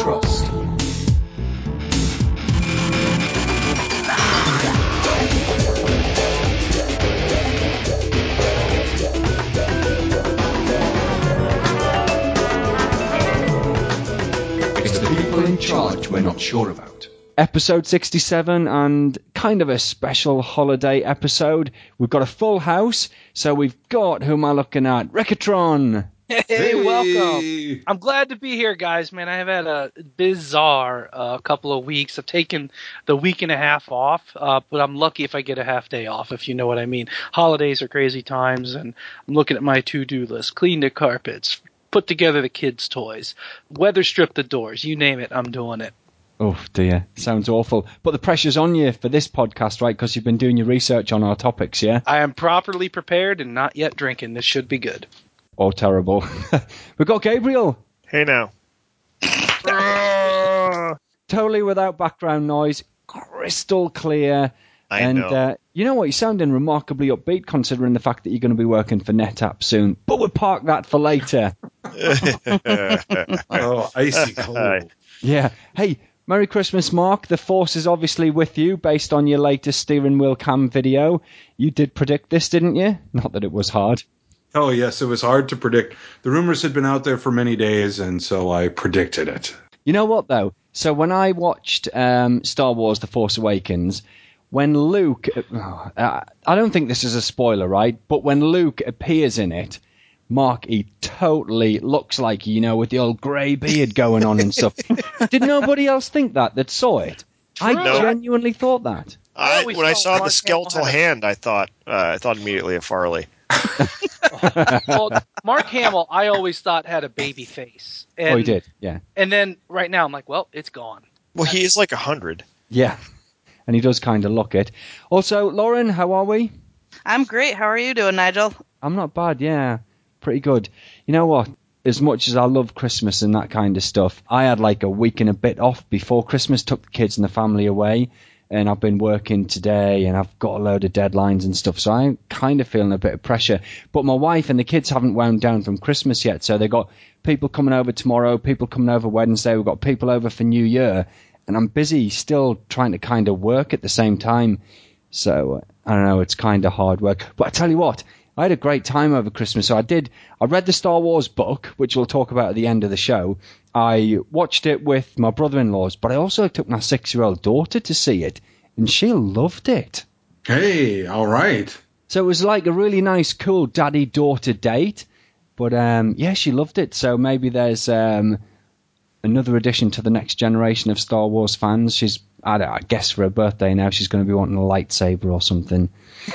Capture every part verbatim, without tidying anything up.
trust. It's the people in charge we're not sure about. Episode sixty-seven, and kind of a special holiday episode. We've got a full house, so we've got, who am I looking at? Ricketron! Hey, Hey. welcome. I'm glad to be here, guys, man. I have had a bizarre uh, couple of weeks. I've taken the week and a half off, uh, but I'm lucky if I get a half day off, if you know what I mean. Holidays are crazy times, and I'm looking at my to-do list. Clean the carpets, put together the kids' toys, weather strip the doors, you name it, I'm doing it. Oh dear, sounds awful. But the pressure's on you for this podcast, right? Because you've been doing your research on our topics, yeah? I am properly prepared and not yet drinking. This should be good. Oh, terrible. We've got Gabriel. Hey now. Totally without background noise, crystal clear. I and, know. Uh, you know what? You're sounding remarkably upbeat considering the fact that you're going to be working for NetApp soon. But we'll park that for later. Oh, icy cold. Yeah. Hey, Merry Christmas, Mark. The Force is obviously with you based on your latest steering wheel cam video. You did predict this, didn't you? Not that it was hard. Oh, yes, it was hard to predict. The rumors had been out there for many days, and so I predicted it. You know what, though? So when I watched um, Star Wars The Force Awakens, when Luke... Uh, I don't think this is a spoiler, right? But when Luke appears in it, Mark, he totally looks like, you know, with the old grey beard going on and stuff. Did nobody else think that, that saw it? I No. genuinely thought that. I, always when I thought saw Mark the skeletal Hamill had a- hand, I thought uh, I thought immediately of Farley. Well, Mark Hamill, I always thought had a baby face. And, Oh, he did, yeah. And then right now I'm like, well, it's gone. Well, he is like a hundred. Yeah, and he does kind of look it. Also, Lauren, how are we? I'm great. How are you doing, Nigel? I'm not bad, yeah. Pretty good. You know what? As much as I love Christmas and that kind of stuff, I had like a week and a bit off before Christmas, took the kids and the family away, and I've been working today, and I've got a load of deadlines and stuff, so I'm kind of feeling a bit of pressure. But my wife and the kids haven't wound down from Christmas yet, so they've got people coming over tomorrow, people coming over Wednesday, we've got people over for New Year, and I'm busy still trying to kind of work at the same time. So, I don't know, it's kind of hard work. But I tell you what, I had a great time over Christmas. So I did, I read the Star Wars book, which we'll talk about at the end of the show. I watched it with my brother-in-laws, but I also took my six-year-old daughter to see it, and she loved it. Hey, all right. So it was like a really nice, cool daddy-daughter date. But, um, yeah, she loved it. So maybe there's um, another addition to the next generation of Star Wars fans. She's, I, don't, I guess for her birthday now, she's going to be wanting a lightsaber or something.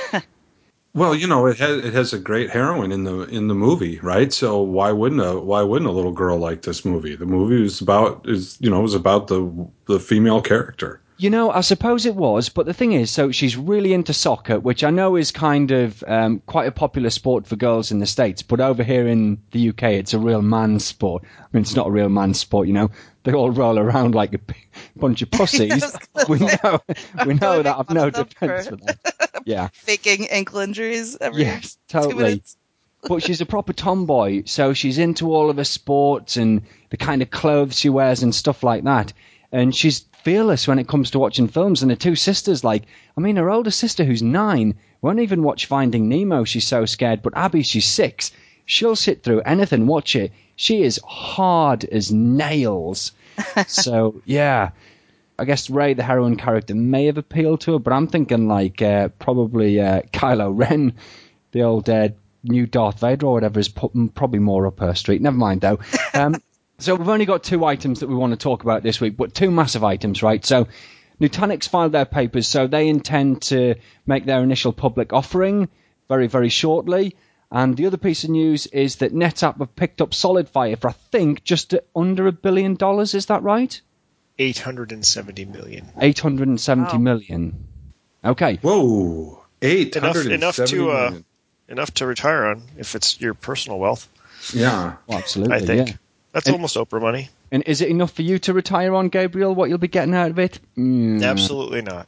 Well, you know, it has it has a great heroine in the in the movie, right? So why wouldn't a why wouldn't a little girl like this movie? The movie is about is you know was about the the female character. You know, I suppose it was, but the thing is, so she's really into soccer, which I know is kind of um, quite a popular sport for girls in the States, but over here in the U K, it's a real man's sport. I mean, it's not a real man's sport, you know. They all roll around like a b- bunch of pussies. we know, we know that. I've no defense for that. Yeah. Faking ankle injuries every Yes, two totally. minutes. But she's a proper tomboy, so she's into all of her sports and the kind of clothes she wears and stuff like that. And she's fearless when it comes to watching films. And the two sisters, like, I mean, her older sister, who's nine, won't even watch Finding Nemo. She's so scared. But Abby, she's six. She'll sit through anything, watch it. She is hard as nails. So, yeah. I guess Rey, the heroine character, may have appealed to her, but I'm thinking like uh, probably uh, Kylo Ren, the old uh, new Darth Vader or whatever, is pu- probably more up her street. Never mind, though. Um, so we've only got two items that we want to talk about this week, but two massive items, right? So Nutanix filed their papers, so they intend to make their initial public offering very, very shortly. And the other piece of news is that NetApp have picked up SolidFire for, I think, just under a billion dollars. Is that right? eight hundred seventy million. eight hundred seventy Wow. million. Okay. Whoa, eight Enough, hundred enough seventy to uh, million. enough to retire on if it's your personal wealth. Yeah. Well, absolutely, I think yeah. that's And- almost Oprah money. And is it enough for you to retire on, Gabriel, what you'll be getting out of it? Mm. Absolutely not.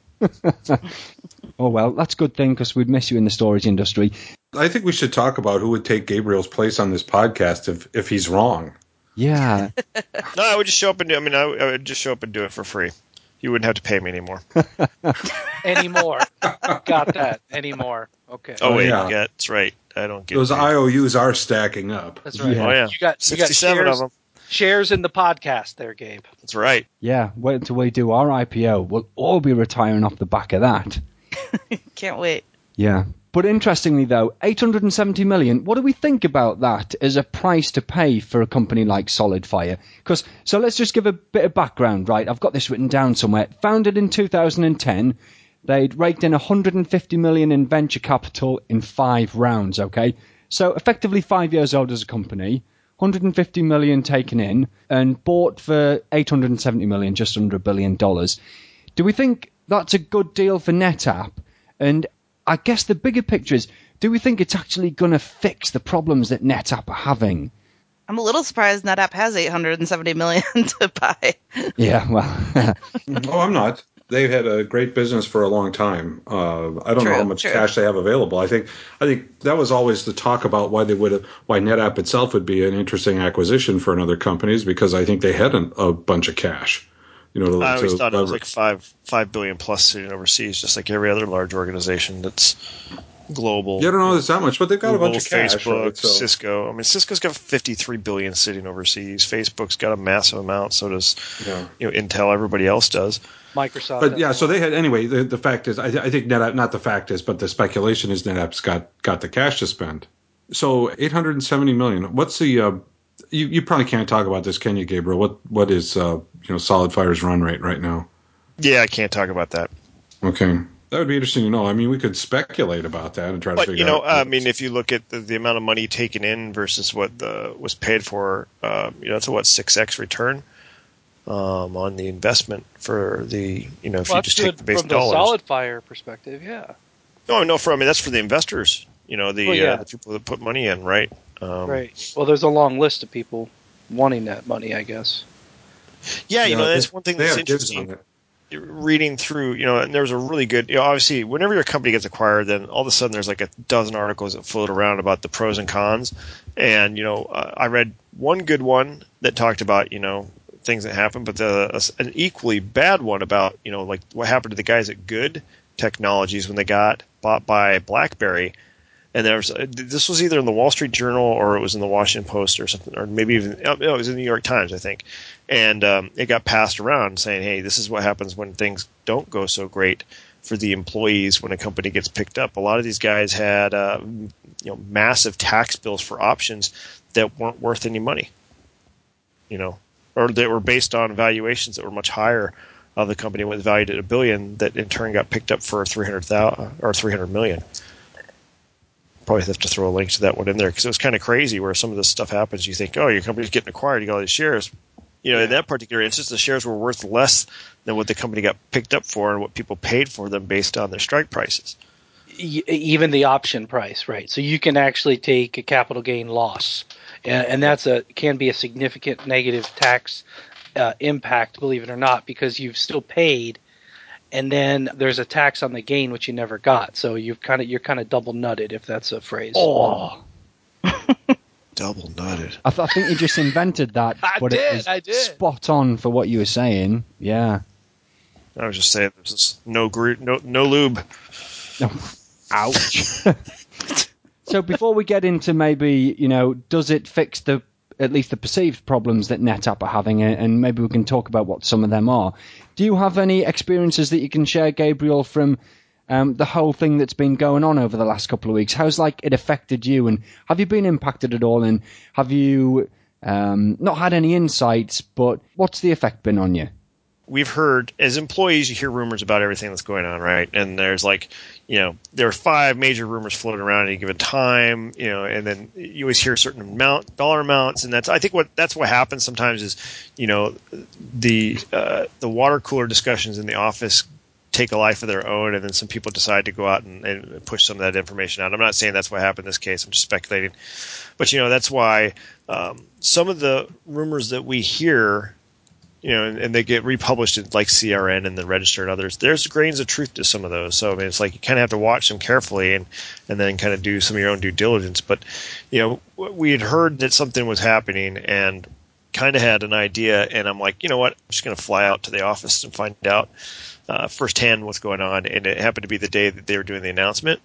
Oh, well, that's a good thing because we'd miss you in the storage industry. I think we should talk about who would take Gabriel's place on this podcast if if he's wrong. Yeah. No, I would just show up and do. I mean, I would, I would just show up and do it for free. You wouldn't have to pay me anymore. Anymore. Got that. Anymore. Okay. Oh, Oh, wait, yeah. yeah, that's right. I don't get Those paid. I O Us are stacking up. That's right. Yeah. Oh yeah, You got you got sixty-seven shares, of them. shares in the podcast there, Gabe. That's right. Yeah. Wait until we do our I P O. We'll all be retiring off the back of that. Can't wait. Yeah. But interestingly, though, eight hundred seventy million, what do we think about that as a price to pay for a company like SolidFire? Because, so let's just give a bit of background, right? I've got this written down somewhere. Founded in two thousand ten, they'd raked in one hundred fifty million in venture capital in five rounds, okay? So effectively five years old as a company, one hundred fifty million taken in, and bought for eight hundred seventy million, just under a billion dollars. Do we think that's a good deal for NetApp? And I guess the bigger picture is, do we think it's actually going to fix the problems that NetApp are having? I'm a little surprised NetApp has eight hundred seventy million to buy. Yeah, well, Oh, I'm not. They've had a great business for a long time. Uh, I don't True, know how much true. cash they have available. I think I think that was always the talk about why they would have, why NetApp itself would be an interesting acquisition for another companies, because I think they had an, a bunch of cash. You know, to, I always to thought it was leverage. like five five billion plus sitting overseas, just like every other large organization that's global. Yeah, I don't know if it's that much, but they've got Google, a bunch of cash. Facebook, Right? So, Cisco. I mean, Cisco's got fifty-three billion sitting overseas. Facebook's got a massive amount. So does yeah. you know Intel. Everybody else does. Microsoft. But has yeah, a so lot. they had anyway. The, the fact is, I, th- I think NetApp. Not the fact is, but the speculation is NetApp's got got the cash to spend. So eight hundred seventy million. What's the? Uh, you you probably can't talk about this, can you, Gabriel? What what is uh, you know SolidFire's run rate right now? Yeah, I can't talk about that. Okay, that would be interesting to know. I mean, we could speculate about that and try to But figure you know, out. I mean, if you look at the, the amount of money taken in versus what the, was paid for, uh, you know, it's a what six x return um, on the investment for the you know if Well, you that's just good take the base from the dollars. SolidFire perspective, yeah. No, no, for I mean that's for the investors. You know, the Well, yeah. uh, the people that put money in, right? Um, Right. Well, there's a long list of people wanting that money, I guess. Yeah, you Yeah, know, that's they- one thing they that's have dibs interesting. on it. Reading through, you know, and there's a really good, you know, obviously, whenever your company gets acquired, then all of a sudden there's like a dozen articles that float around about the pros and cons. And, you know, uh, I read one good one that talked about, you know, things that happen, but the, a, an equally bad one about, you know, like what happened to the guys at Good Technologies when they got bought by BlackBerry. And there was, this was either in the Wall Street Journal or it was in the Washington Post or something, or maybe even, no, it was in the New York Times, I think. And um, it got passed around saying, hey, this is what happens when things don't go so great for the employees when a company gets picked up. A lot of these guys had, uh, you know, massive tax bills for options that weren't worth any money, you know, or that were based on valuations that were much higher of the company was valued at a billion that in turn got picked up for three hundred thousand or three hundred million. Probably have to throw a link to that one in there because it was kind of crazy where some of this stuff happens. You think, oh, your company's getting acquired, you got all these shares. You know, in that particular instance, the shares were worth less than what the company got picked up for and what people paid for them based on their strike prices. E- even the option price, right? So you can actually take a capital gain loss, and, and that's a can be a significant negative tax uh, impact, believe it or not, because you've still paid, and then there's a tax on the gain which you never got. So you've kind of you're kind of double nutted, if that's a phrase. oh, Double nutted. I, th- I think you just invented that, I but did, it was I did. spot on for what you were saying. Yeah. I was just saying, there's just no gru- no no lube. Ouch. So before we get into maybe, you know, does it fix the at least the perceived problems that NetApp are having, and maybe we can talk about what some of them are. Do you have any experiences that you can share, Gabriel, from um, the whole thing that's been going on over the last couple of weeks? How's like it affected you, and have you been impacted at all? And have you um, not had any insights, but what's the effect been on you? We've heard, as employees, you hear rumors about everything that's going on, right? And there's like, you know, there are five major rumors floating around at any given time, you know, and then you always hear a certain amount, dollar amounts, and that's, I think what, that's what happens sometimes is, you know, the, uh, the water cooler discussions in the office take a life of their own, and then some people decide to go out and, and push some of that information out. I'm not saying that's what happened in this case, I'm just speculating. But, you know, that's why, um, some of the rumors that we hear, you know, and, and they get republished in like C R N and the Register and others. There's grains of truth to some of those. So I mean, it's like you kind of have to watch them carefully and, and then kind of do some of your own due diligence. But, you know, we had heard that something was happening, and kind of had an idea, and I'm like, you know what, I'm just going to fly out to the office and find out uh, firsthand what's going on. And it happened to be the day that they were doing the announcement.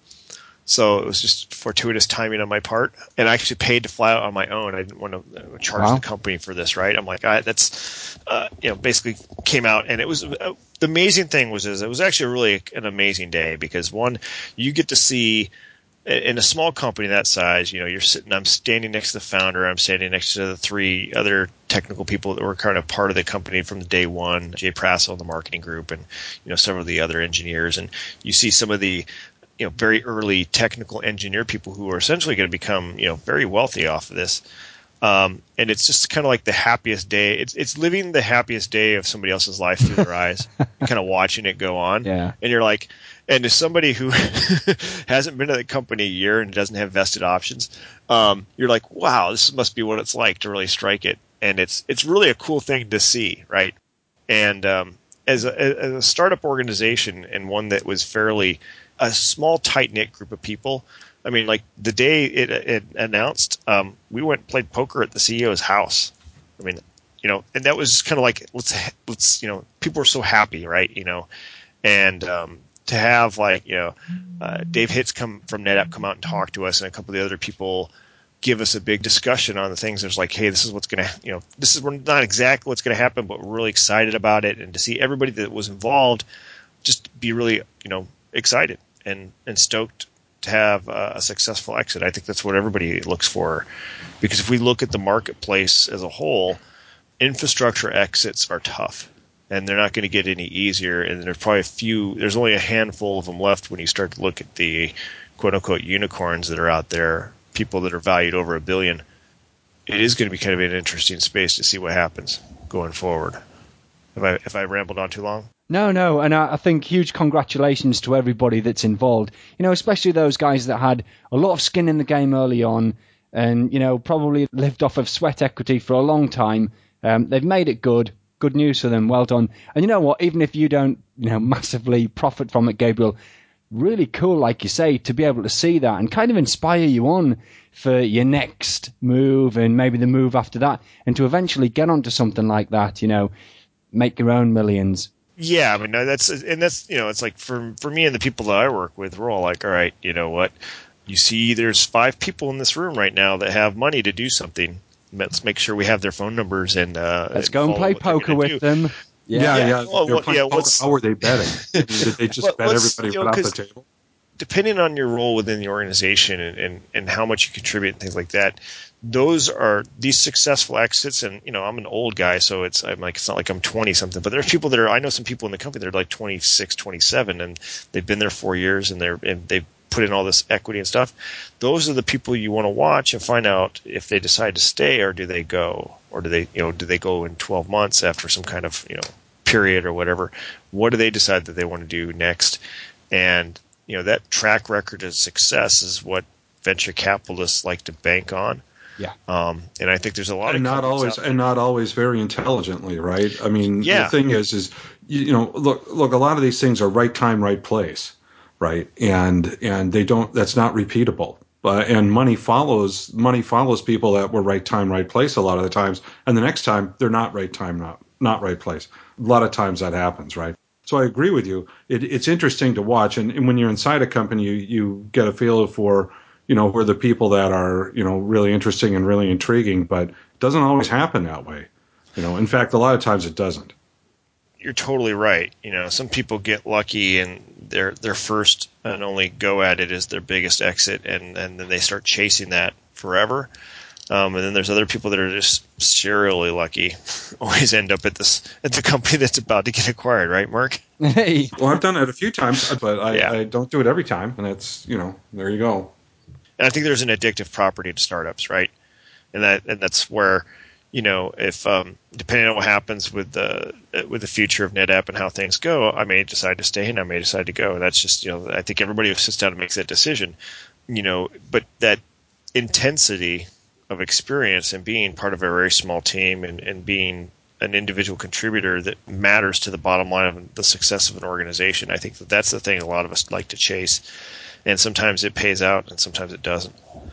So it was just fortuitous timing on my part. And I actually paid to fly out on my own. I didn't want to charge Wow. the company for this, right? I'm like, I, that's, uh, you know, basically came out. And it was, uh, the amazing thing was, is it was actually really an amazing day because one, you get to see, in a small company that size, you know, you're sitting, I'm standing next to the founder, I'm standing next to the three other technical people that were kind of part of the company from the day one, Jay Prassel in the marketing group and, you know, several of the other engineers. And you see some of the, you know, very early technical engineer people who are essentially going to become, you know, very wealthy off of this. Um, and it's just kind of like the happiest day. It's it's living the happiest day of somebody else's life through their eyes, kind of watching it go on. Yeah. And you're like, and as somebody who hasn't been at the company a year and doesn't have vested options, um, you're like, wow, this must be what it's like to really strike it. And it's it's really a cool thing to see, right? And um, as a, as a startup organization and one that was fairly a small, tight-knit group of people. I mean, like the day it, it announced, um, we went and played poker at the C E O's house. I mean, you know, and that was kind of like, let's, let's, you know, people were so happy, right? You know, and um, to have like, you know, uh, Dave Hitz come from NetApp come out and talk to us, and a couple of the other people give us a big discussion on the things. There's like, hey, this is what's going to, you know, this is not exactly what's going to happen, but we're really excited about it, and to see everybody that was involved just be really, you know, excited and, and stoked to have uh, a successful exit. I think that's what everybody looks for, because if we look at the marketplace as a whole, infrastructure exits are tough, and they're not going to get any easier. And there's probably a few, there's only a handful of them left when you start to look at the quote unquote unicorns that are out there, people that are valued over a billion. It is going to be kind of an interesting space to see what happens going forward. Have I, if I rambled on too long? No, no, and I, I think huge congratulations to everybody that's involved. You know, especially those guys that had a lot of skin in the game early on, and you know, probably lived off of sweat equity for a long time. Um, they've made it good. Good news for them. Well done. And you know what? Even if you don't, you know, massively profit from it, Gabriel, really cool, like you say, to be able to see that and kind of inspire you on for your next move and maybe the move after that, and to eventually get onto something like that. You know, make your own millions. Yeah, I mean that's and that's you know it's like for for me and the people that I work with, we're all like, all right, you know what? You see, there's five people in this room right now that have money to do something. Let's make sure we have their phone numbers and uh, let's go and play poker with do. them. Yeah, yeah. yeah. Well, well, yeah poker, how were they betting? Did they just well, bet everybody you know, around the table? Depending on your role within the organization and, and, and how much you contribute and things like that, those are these successful exits. And, you know, I'm an old guy, so it's, I'm like, it's not like I'm twenty something, but there's people that are, I know some people in the company that are like twenty-six, twenty-seven, and they've been there four years and they're, and they've put in all this equity and stuff. Those are the people you want to watch and find out if they decide to stay or do they go, or do they, you know, do they go in twelve months after some kind of, you know, period or whatever. What do they decide that they want to do next? And, you know, that track record of success is what venture capitalists like to bank on. Yeah. Um, and I think there's a lot and of not always out and not always very intelligently, right? I mean, yeah. the thing is, is you, you know, look, look, a lot of these things are right time, right place, right? And and they don't. That's not repeatable. But and money follows money follows people that were right time, right place a lot of the times, and the next time they're not right time, not not right place. A lot of times that happens, right? So I agree with you. It, it's interesting to watch, and, and when you're inside a company, you, you get a feel for, you know, where the people that are, you know, really interesting and really intriguing, but it doesn't always happen that way. You know, in fact, a lot of times it doesn't. You're totally right. You know, some people get lucky and their their first and only go at it is their biggest exit, and, and then they start chasing that forever. Um, and then there's other people that are just serially lucky, always end up at this at the company that's about to get acquired, right, Mark? Hey. Well, I've done it a few times, but I, Yeah. I don't do it every time, and it's, you know, there you go. And I think there's an addictive property to startups, right? And that and that's where, you know, if um, depending on what happens with the with the future of NetApp and how things go, I may decide to stay and I may decide to go. That's just, you know, I think everybody who sits down and makes that decision, you know, but that intensity of experience and being part of a very small team and, and being an individual contributor that matters to the bottom line of the success of an organization. I think that that's the thing a lot of us like to chase, and sometimes it pays out and sometimes it doesn't.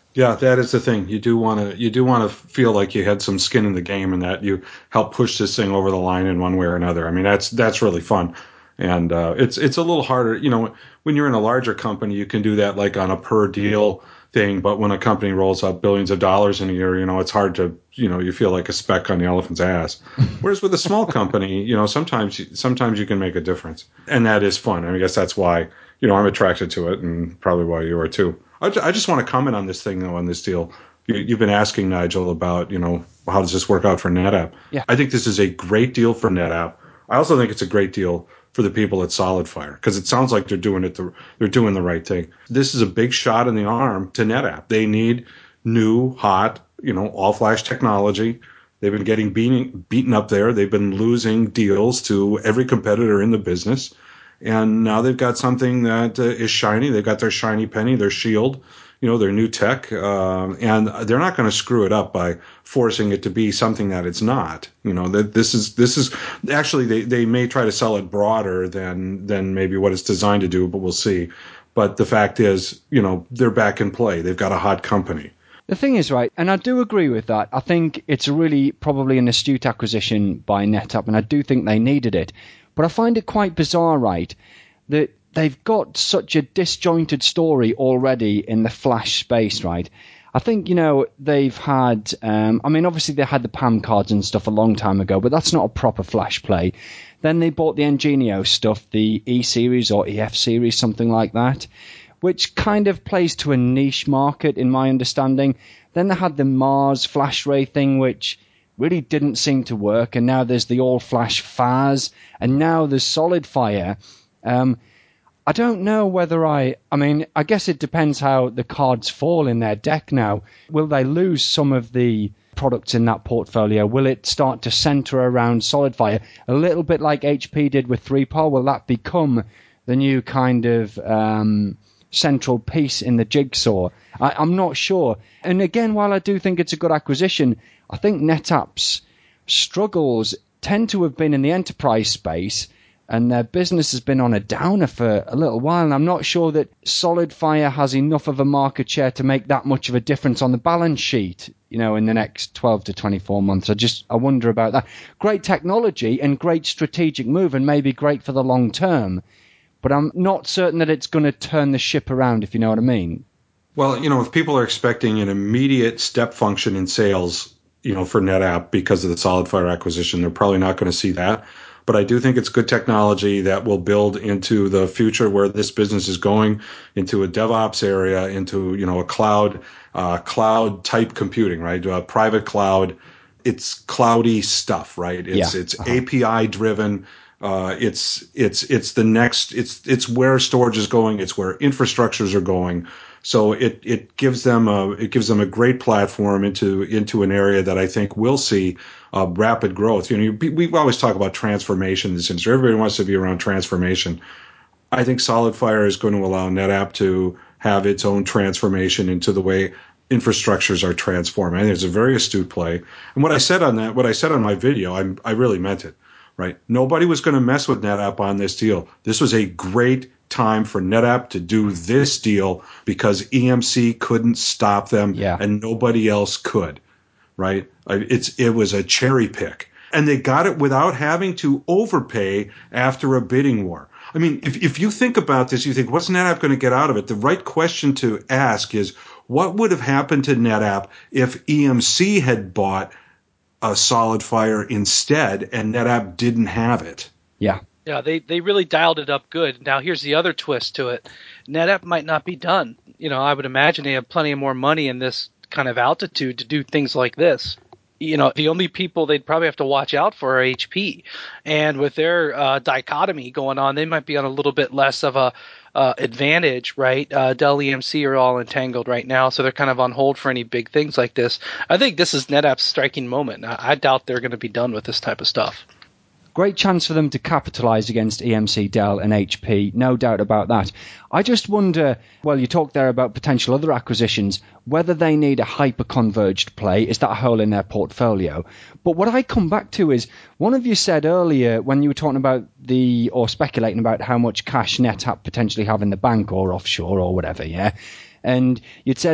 Yeah, that is the thing. You do want to you do want to feel like you had some skin in the game and that you helped push this thing over the line in one way or another. I mean, that's that's really fun, and uh, it's it's a little harder. You know, when you're in a larger company, you can do that like on a per deal thing. But when a company rolls up billions of dollars in a year, you know, it's hard to you know you feel like a speck on the elephant's ass. Whereas with a small company, you know, sometimes sometimes you can make a difference, and that is fun. I, mean, I guess that's why you know I'm attracted to it, and probably why you are too. I just want to comment on this thing, though, on this deal. You, you've been asking, Nigel, about, you know, how does this work out for NetApp? Yeah. I think this is a great deal for NetApp. I also think it's a great deal for the people at SolidFire because it sounds like they're doing it. The, they're doing the right thing. This is a big shot in the arm to NetApp. They need new, hot, you know, all-flash technology. They've been getting beaten, beaten up there. They've been losing deals to every competitor in the business. And now they've got something that uh, is shiny. They've got their shiny penny, their shield, you know, their new tech. Um, and they're not going to screw it up by forcing it to be something that it's not. You know, that this is, this is actually, they, they may try to sell it broader than, than maybe what it's designed to do, but we'll see. But the fact is, you know, they're back in play. They've got a hot company. The thing is, right, and I do agree with that. I think it's really probably an astute acquisition by NetApp, and I do think they needed it. But I find it quite bizarre, right, that they've got such a disjointed story already in the flash space, right? I think, you know, they've had, um, I mean, obviously they had the P A M cards and stuff a long time ago, but that's not a proper flash play. Then they bought the Ingenio stuff, the E-Series or E F series, something like that, which kind of plays to a niche market in my understanding. Then they had the Mars Flash Ray thing, which really didn't seem to work, and now there's the all-flash F A S, and now there's SolidFire. Um, I don't know whether I... I mean, I guess it depends how the cards fall in their deck now. Will they lose some of the products in that portfolio? Will it start to center around SolidFire? A little bit like H P did with three P A R, will that become the new kind of... Um, central piece in the jigsaw? I, I'm not sure. And again, while I do think it's a good acquisition, I think NetApp's struggles tend to have been in the enterprise space, and their business has been on a downer for a little while, and I'm not sure that SolidFire has enough of a market share to make that much of a difference on the balance sheet, you know, in the next twelve to twenty-four months. I just, I wonder about that. Great technology and great strategic move, and maybe great for the long term, but I'm not certain that it's going to turn the ship around, if you know what I mean. Well, you know, if people are expecting an immediate step function in sales, you know, for NetApp because of the SolidFire acquisition, they're probably not going to see that. But I do think it's good technology that will build into the future where this business is going, into a DevOps area, into, you know, a cloud, uh, cloud type computing, right? A private cloud. It's cloudy stuff, right? It's, Yeah. it's Uh-huh. A P I driven. Uh, it's, it's, it's the next, it's, it's where storage is going. It's where infrastructures are going. So it, it gives them a, it gives them a great platform into, into an area that I think will see uh, rapid growth. You know, you, we always talk about transformation in this industry. Everybody wants to be around transformation. I think SolidFire is going to allow NetApp to have its own transformation into the way infrastructures are transformed. I think it's a very astute play. And what I said on that, what I said on my video, I, I really meant it. Right? Nobody was going to mess with NetApp on this deal. This was a great time for NetApp to do this deal because E M C couldn't stop them, Yeah. and nobody else could. Right? It's it was a cherry pick, and they got it without having to overpay after a bidding war. I mean, if if you think about this, you think, what's NetApp going to get out of it? The right question to ask is, what would have happened to NetApp if E M C had bought a SolidFire instead, and NetApp didn't have it? Yeah. Yeah, they, they really dialed it up good. Now, here's the other twist to it. NetApp might not be done. You know, I would imagine they have plenty of more money in this kind of altitude to do things like this. You know, the only people they'd probably have to watch out for are H P. And with their uh, dichotomy going on, they might be on a little bit less of a uh, advantage, right? Uh, Dell E M C are all entangled right now, so they're kind of on hold for any big things like this. I think this is NetApp's striking moment. I, I doubt they're going to be done with this type of stuff. Great chance for them to capitalize against E M C, Dell, and H P, no doubt about that. I just wonder, well, you talked there about potential other acquisitions, whether they need a hyper-converged play. Is that a hole in their portfolio? But what I come back to is, one of you said earlier when you were talking about the, or speculating about how much cash NetApp potentially have in the bank or offshore or whatever, yeah? And you'd said that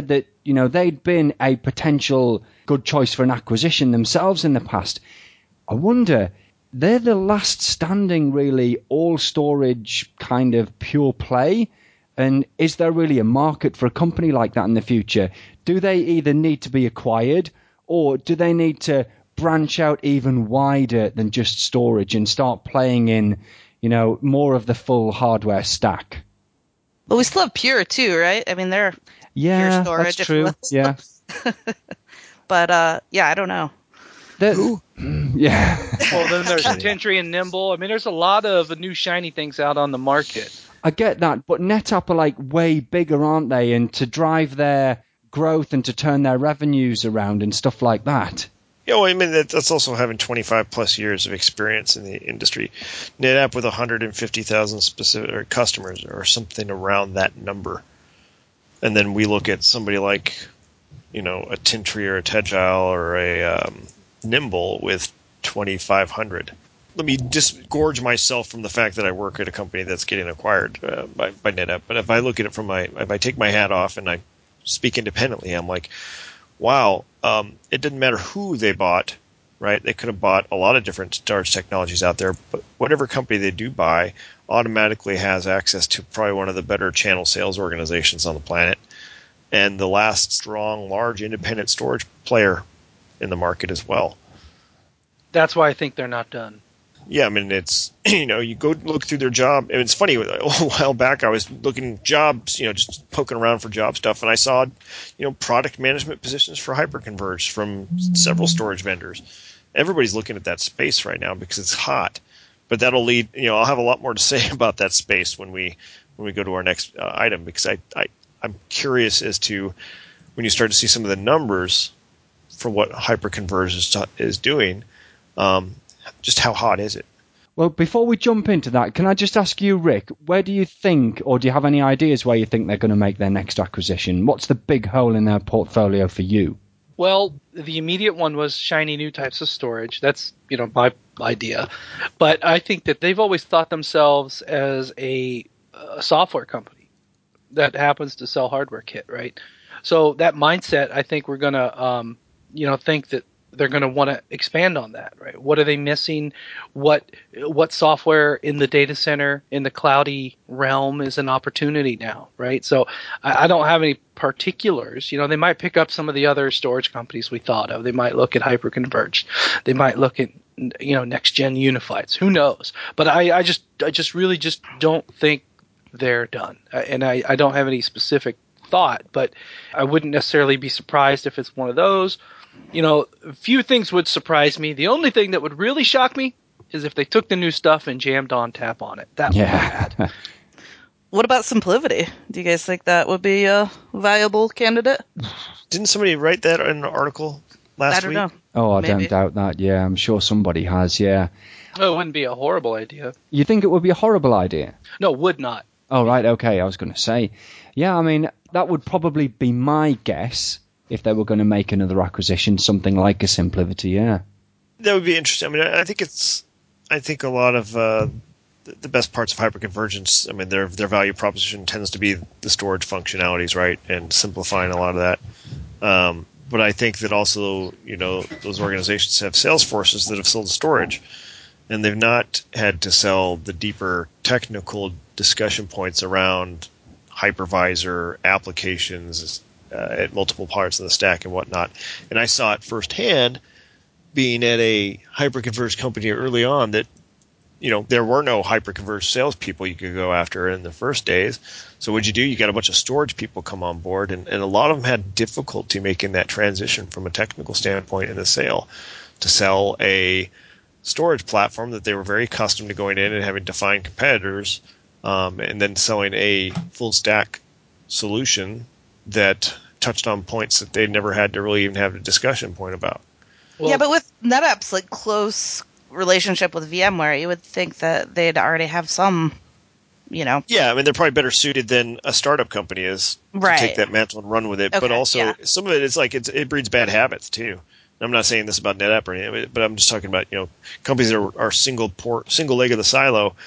you know, they'd been a potential good choice for an acquisition themselves in the past. I wonder, they're the last standing, really, all-storage kind of pure play. And is there really a market for a company like that in the future? Do they either need to be acquired, or do they need to branch out even wider than just storage and start playing in, you know, more of the full hardware stack? But we still have Pure too, right? I mean, they're Yeah, Pure storage. that's true. Yeah. But uh, yeah, I don't know. The, yeah. Well, then there's Tentry and Nimble. I mean, there's a lot of new shiny things out on the market. I get that, but NetApp are like way bigger, aren't they? And to drive their growth and to turn their revenues around and stuff like that. Yeah, well, I mean, that, that's also having twenty-five plus years of experience in the industry. NetApp with one hundred fifty thousand specific or customers or something around that number. And then we look at somebody like, you know, a Tintri or a Tegile or a um, Nimble with twenty-five hundred. Let me disgorge myself from the fact that I work at a company that's getting acquired uh, by, by NetApp. But if I look at it from my, if I take my hat off and I speak independently, I'm like, wow, um, it didn't matter who they bought, right? They could have bought a lot of different storage technologies out there, but whatever company they do buy automatically has access to probably one of the better channel sales organizations on the planet, and the last strong, large, independent storage player in the market as well. That's why I think they're not done. Yeah, I mean, it's, you know, you go look through their job. And it's funny, a while back I was looking jobs, you know, just poking around for job stuff, and I saw, you know, product management positions for Hyperconverged from several storage vendors. Everybody's looking at that space right now because it's hot. But that'll lead, you know, I'll have a lot more to say about that space when we when we go to our next uh, item, because I, I, I'm curious as to when you start to see some of the numbers for what Hyperconverged is, is doing, um, just how hot is it? Well, before we jump into that, can I just ask you, Rick, where do you think, or do you have any ideas where you think they're going to make their next acquisition? What's the big hole in their portfolio for you? Well, the immediate one was shiny new types of storage. That's, you know, my idea. But I think that they've always thought themselves as a, a software company that happens to sell hardware kit, right? So that mindset, I think we're going to, um, you know, think that they're going to want to expand on that, right? What are they missing? What what software in the data center, in the cloudy realm is an opportunity now, right? So I, I don't have any particulars. You know, they might pick up some of the other storage companies we thought of. They might look at Hyperconverged. They might look at, you know, next gen Unifieds. Who knows? But I, I just I just really just don't think they're done. And I, I don't have any specific thought, but I wouldn't necessarily be surprised if it's one of those. You know, a few things would surprise me. The only thing that would really shock me is if they took the new stuff and jammed ONTAP on it. That would Yeah. be bad. What about Simplicity? Do you guys think that would be a viable candidate? Didn't somebody write that in an article last I don't week? know. Oh, I Maybe. don't doubt that. Yeah, I'm sure somebody has, yeah. Oh, it wouldn't be a horrible idea. You think it would be a horrible idea? No, would not. Oh, right, okay, I was going to say. Yeah, I mean, that would probably be my guess if they were going to make another acquisition, something like a Simplicity, yeah. That would be interesting. I mean, I think it's, I think a lot of uh, the best parts of hyperconvergence, I mean, their their value proposition tends to be the storage functionalities, right, and simplifying a lot of that. Um, but I think that also, you know, those organizations have sales forces that have sold storage, and they've not had to sell the deeper technical discussion points around hypervisor applications uh, at multiple parts of the stack and whatnot. And I saw it firsthand being at a hyperconverged company early on that, you know, there were no hyperconverged salespeople you could go after in the first days. So what'd you do? You got a bunch of storage people come on board, and, and a lot of them had difficulty making that transition from a technical standpoint in the sale to sell a storage platform that they were very accustomed to going in and having defined competitors, um, and then selling a full stack solution that touched on points that they never had to really even have a discussion point about. Well, yeah, but with NetApp's like close relationship with VMware, you would think that they'd already have some, you know. Yeah, I mean, they're probably better suited than a startup company is to Right. take that mantle and run with it. Okay, but also, yeah. some of it is like it's, it breeds bad habits too. I'm not saying this about NetApp or anything, but I'm just talking about, you know, companies that are, are single port, single leg of the silo.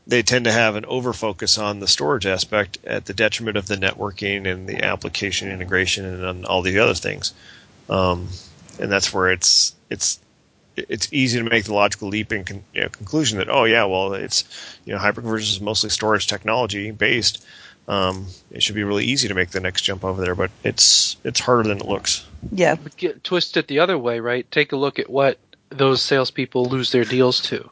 they tend to have an over-focus on the storage aspect at the detriment of the networking and the application integration and on all the other things. Um, and that's where it's it's it's easy to make the logical leap and con, you know, conclusion that, oh yeah, well, it's, you know, hyperconvergence is mostly storage technology based. Um, it should be really easy to make the next jump over there, but it's it's harder than it looks. Yeah. But get, twist it the other way, right? Take a look at what those salespeople lose their deals to.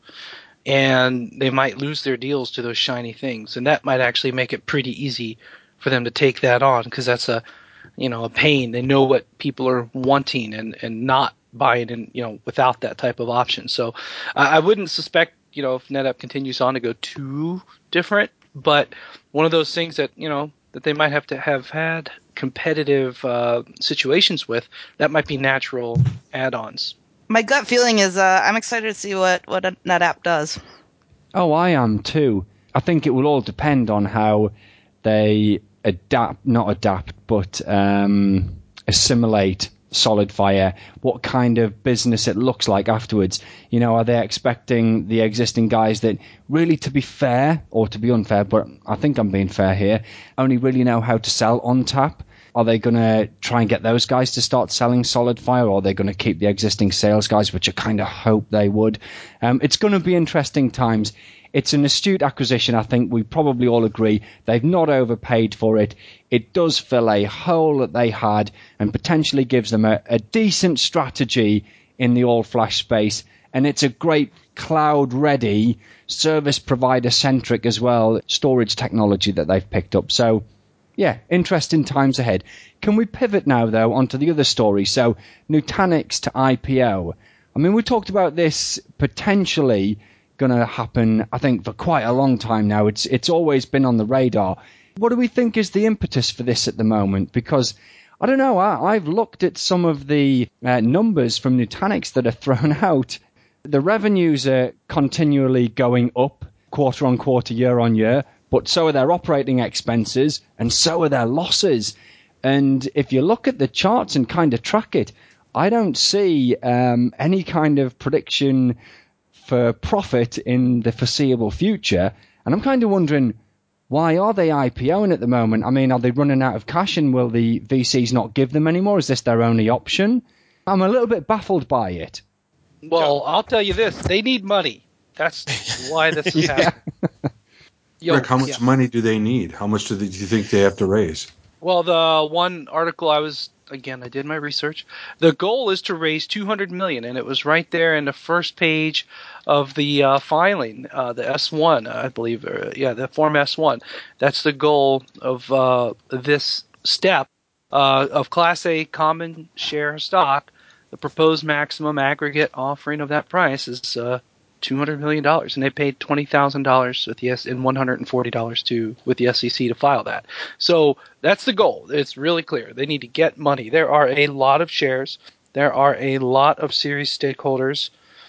And they might lose their deals to those shiny things. And that might actually make it pretty easy for them to take that on, because that's a, you know, a pain. They know what people are wanting and, and not buying in, you know, without that type of option. So uh, I wouldn't suspect, you know, if NetApp continues on to go too different, but one of those things that, you know, that they might have to have had competitive uh, situations with, that might be natural add-ons. My gut feeling is uh, I'm excited to see what, what NetApp does. Oh, I am too. I think it will all depend on how they adapt, not adapt, but um, assimilate SolidFire, what kind of business it looks like afterwards. You know, are they expecting the existing guys that really, to be fair, or to be unfair, but I think I'm being fair here, only really know how to sell ONTAP? Are they going to try and get those guys to start selling SolidFire, or are they going to keep the existing sales guys, which I kind of hope they would? Um, it's going to be interesting times. It's an astute acquisition, I think we probably all agree. They've not overpaid for it. It does fill a hole that they had and potentially gives them a, a decent strategy in the all-flash space. And it's a great cloud-ready, service provider-centric as well, storage technology that they've picked up. So, yeah, interesting times ahead. Can we pivot now, though, onto the other story? So, Nutanix to I P O. I mean, we talked about this potentially going to happen, I think, for quite a long time now. It's it's always been on the radar. What do we think is the impetus for this at the moment? Because, I don't know, I, I've looked at some of the uh, numbers from Nutanix that are thrown out. The revenues are continually going up quarter on quarter, year on year, but so are their operating expenses, and so are their losses. And if you look at the charts and kind of track it, I don't see um, any kind of prediction for profit in the foreseeable future. And I'm kind of wondering, why are they IPOing at the moment? I mean, are they running out of cash, and will the V Cs not give them anymore? Is this their only option? I'm a little bit baffled by it. Well, I'll tell you this. They need money. That's why this is Yeah. happening. Yo, Rick, how much yeah. money do they need? How much do, they, do you think they have to raise? Well, the one article I was, again, I did my research. The goal is to raise two hundred million dollars, and it was right there in the first page of the uh, filing, uh, the S one, I believe. Or, yeah, the Form S one. That's the goal of uh, this step uh, of Class A common share stock. The proposed maximum aggregate offering of that price is uh, two hundred million dollars, and they paid twenty thousand dollars with the S- and one hundred forty dollars to with the S E C to file that. So that's the goal. It's really clear. They need to get money. There are a lot of shares. There are a lot of series stakeholders,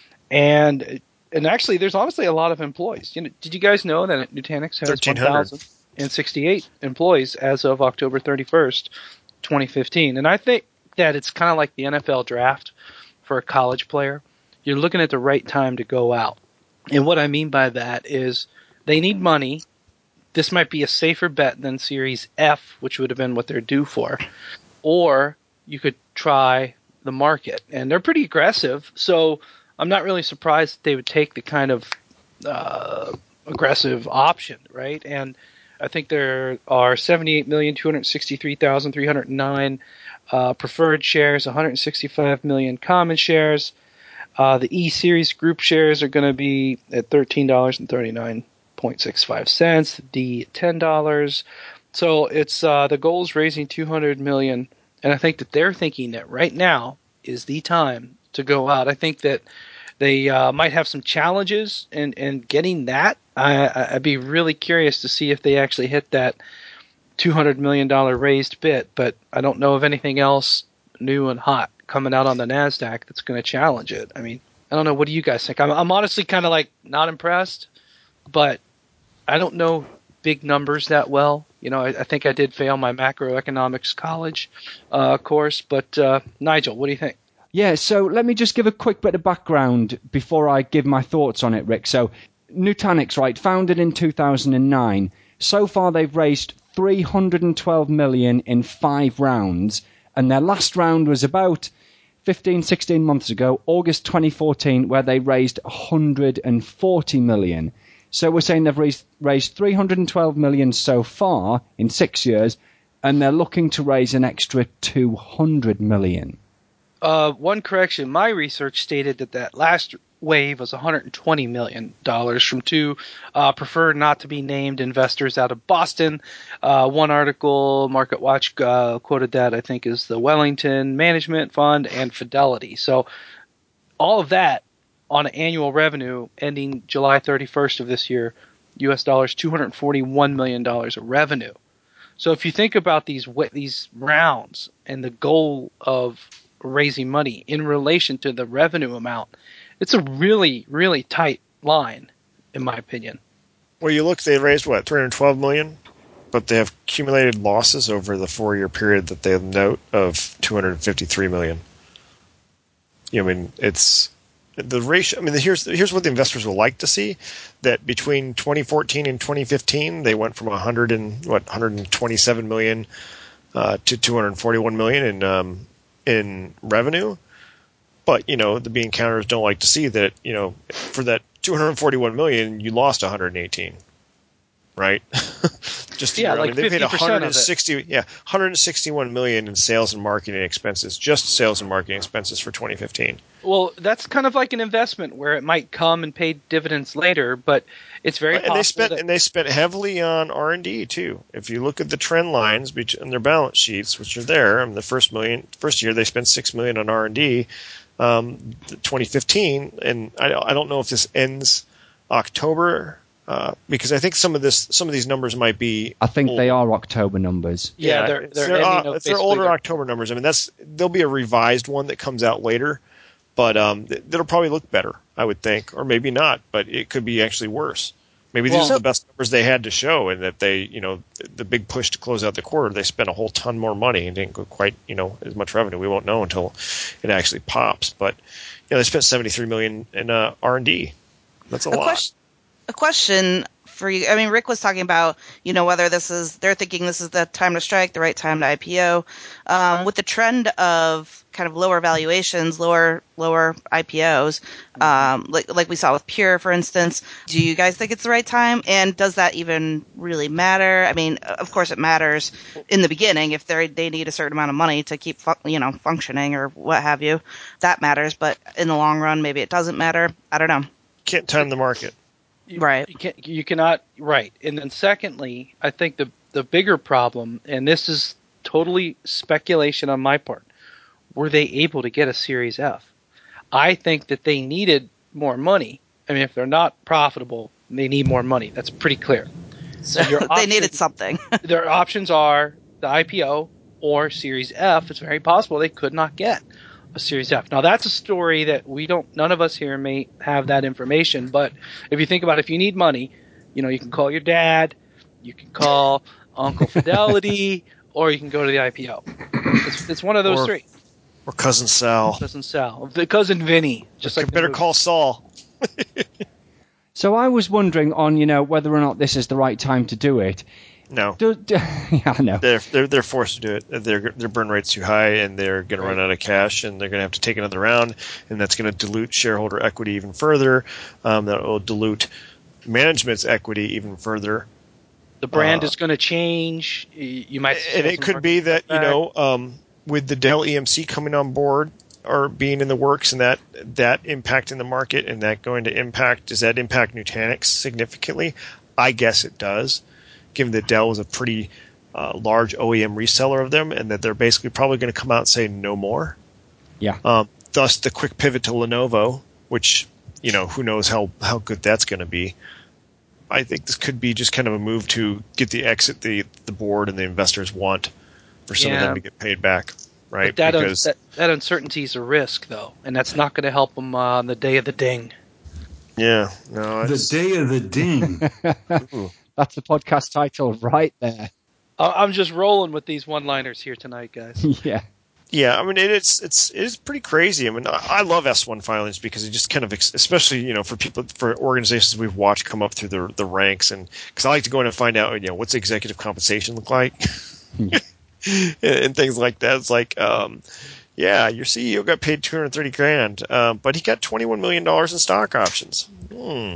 and and actually, there's honestly a lot of employees. You know, did you guys know that Nutanix has one thousand sixty-eight employees as of October thirty-first, twenty fifteen? And I think that it's kind of like the N F L draft for a college player. You're looking at the right time to go out. And what I mean by that is they need money. This might be a safer bet than Series F, which would have been what they're due for. Or you could try the market. And they're pretty aggressive, so I'm not really surprised that they would take the kind of uh, aggressive option, right? And I think there are seventy-eight million two hundred sixty-three thousand three hundred nine uh, preferred shares, one hundred sixty-five million common shares. Uh, the E-Series group shares are going to be at thirteen dollars and thirty-nine cents and sixty-five cents. D, ten dollars. So it's uh, the goal is raising two hundred million dollars, and I think that they're thinking that right now is the time to go out. I think that they uh, might have some challenges in, in getting that. I, I'd be really curious to see if they actually hit that two hundred million dollars raised bid, but I don't know of anything else new and hot coming out on the NASDAQ that's going to challenge it. I mean, I don't know. What do you guys think? I'm, I'm honestly kind of like not impressed, but I don't know big numbers that well. You know, I, I think I did fail my macroeconomics college uh, course, but uh, Nigel, what do you think? Yeah, so let me just give a quick bit of background before I give my thoughts on it, Rick. So Nutanix, right, founded in two thousand nine. So far, they've raised three hundred twelve million dollars in five rounds, and their last round was about fifteen, sixteen months ago, August twenty fourteen, where they raised one hundred forty million dollars. So we're saying they've raised, raised three hundred twelve million dollars so far in six years, and they're looking to raise an extra two hundred million dollars. Uh, one correction, my research stated that that last wave was one hundred twenty million dollars from two uh, preferred not to be named investors out of Boston. Uh, one article, MarketWatch, uh, quoted that, I think, is the Wellington Management Fund and Fidelity. So all of that on an annual revenue ending July thirty-first of this year, U S dollars two hundred forty-one million dollars of revenue. So if you think about these these rounds and the goal of raising money in relation to the revenue amount, it's a really, really tight line, in my opinion. Well, you look, they raised, what, three hundred twelve million dollars? But they have accumulated losses over the four-year period that they note of two hundred fifty-three million dollars. You know, I mean, it's the ratio. I mean, here's here's what the investors will like to see: that between twenty fourteen and twenty fifteen, they went from one hundred and what one hundred twenty-seven million uh, to two hundred forty-one million in um, in revenue. But, you know, the bean counters don't like to see that, you know, for that two hundred forty-one million, you lost one hundred eighteen, right? Just yeah, year, like I mean, they paid fifty percent one hundred sixty, of it. yeah, one hundred sixty-one million in sales and marketing expenses, just sales and marketing expenses for twenty fifteen. Well, that's kind of like an investment where it might come and pay dividends later, but it's very and possible. They spent, that- and they spent heavily on R and D too. If you look at the trend lines on their balance sheets, which are there, I mean, the first million, first year they spent six million on R and D. Um, twenty fifteen, and I, I don't know if this ends October uh, because I think some of this, some of these numbers might be. I think old. they are October numbers. Yeah, Yeah, they're it's they're, their, ending uh, up it's their basically older their- October numbers. I mean, that's there'll be a revised one that comes out later, but um, th- that'll probably look better, I would think, or maybe not, but it could be actually worse. Maybe these Well- are the best numbers they had to show, and that they, you know, the, the big push to close out the quarter, they spent a whole ton more money and didn't go quite, you know, as much revenue. We won't know until it actually pops. But you know, they spent seventy-three million dollars in uh, R and D. That's a, A, lot. question, a question for you. I mean, Rick was talking about, you know, whether this is, they're thinking this is the time to strike, the right time to I P O. Um, with the trend of kind of lower valuations, lower lower I P Os, um, like like we saw with Pure, for instance, do you guys think it's the right time? And does that even really matter? I mean, of course it matters in the beginning if they they need a certain amount of money to keep fun- you know functioning or what have you. That matters, but in the long run, maybe it doesn't matter. I don't know. Can't time the market. You, Right. You, can, you cannot. Right. And then secondly, I think the the bigger problem, and this is totally speculation on my part, were they able to get a Series F? I think that they needed more money. I mean, if they're not profitable, they need more money. That's pretty clear. So your they option- needed something. Their options are the I P O or Series F. It's very possible they could not get a Series F. Now, that's a story that we don't, none of us here may have that information, but if you think about it, if you need money, you know, you can call your dad, you can call Uncle Fidelity, or you can go to the I P O. It's, it's one of those Or- three. Or cousin Sal. Doesn't sell. The cousin Vinny, just like the better movie. call Saul. So I was wondering on, you know, whether or not this is the right time to do it. No. Do, do, yeah, I know. They're, they're they're forced to do it. Their their burn rate's too high, and they're going to run out of cash, and they're going to have to take another round, and that's going to dilute shareholder equity even further. Um, that will dilute management's equity even further. The brand uh, is going to change. You you might, see And it some could be that, you back. know, um, with the Dell E M C coming on board or being in the works, and that that impacting the market, and that going to impact, does that impact Nutanix significantly? I guess it does, given that Dell is a pretty uh, large O E M reseller of them, and that they're basically probably going to come out and say no more. Yeah. Um, thus, the quick pivot to Lenovo, which, you know, who knows how, how good that's going to be. I think this could be just kind of a move to get the exit the, the board and the investors want for some of Yeah. them to get paid back, right? But that, un- because that, that uncertainty is a risk, though, and that's not going to help them uh, on the day of the ding. yeah, no, The it's, day of the ding. ooh. That's the podcast title right there. I- I'm just rolling with these one-liners here tonight, guys. Yeah. Yeah, I mean it, it's it's it's pretty crazy. I mean, I, I love S one filings because it just kind of, ex- especially you know for people for organizations we've watched come up through the the ranks, and because I like to go in and find out you know what's executive compensation look like, and, and things like that. It's like, um, yeah, your C E O got paid two hundred thirty grand, uh, but he got twenty one million dollars in stock options. Hmm.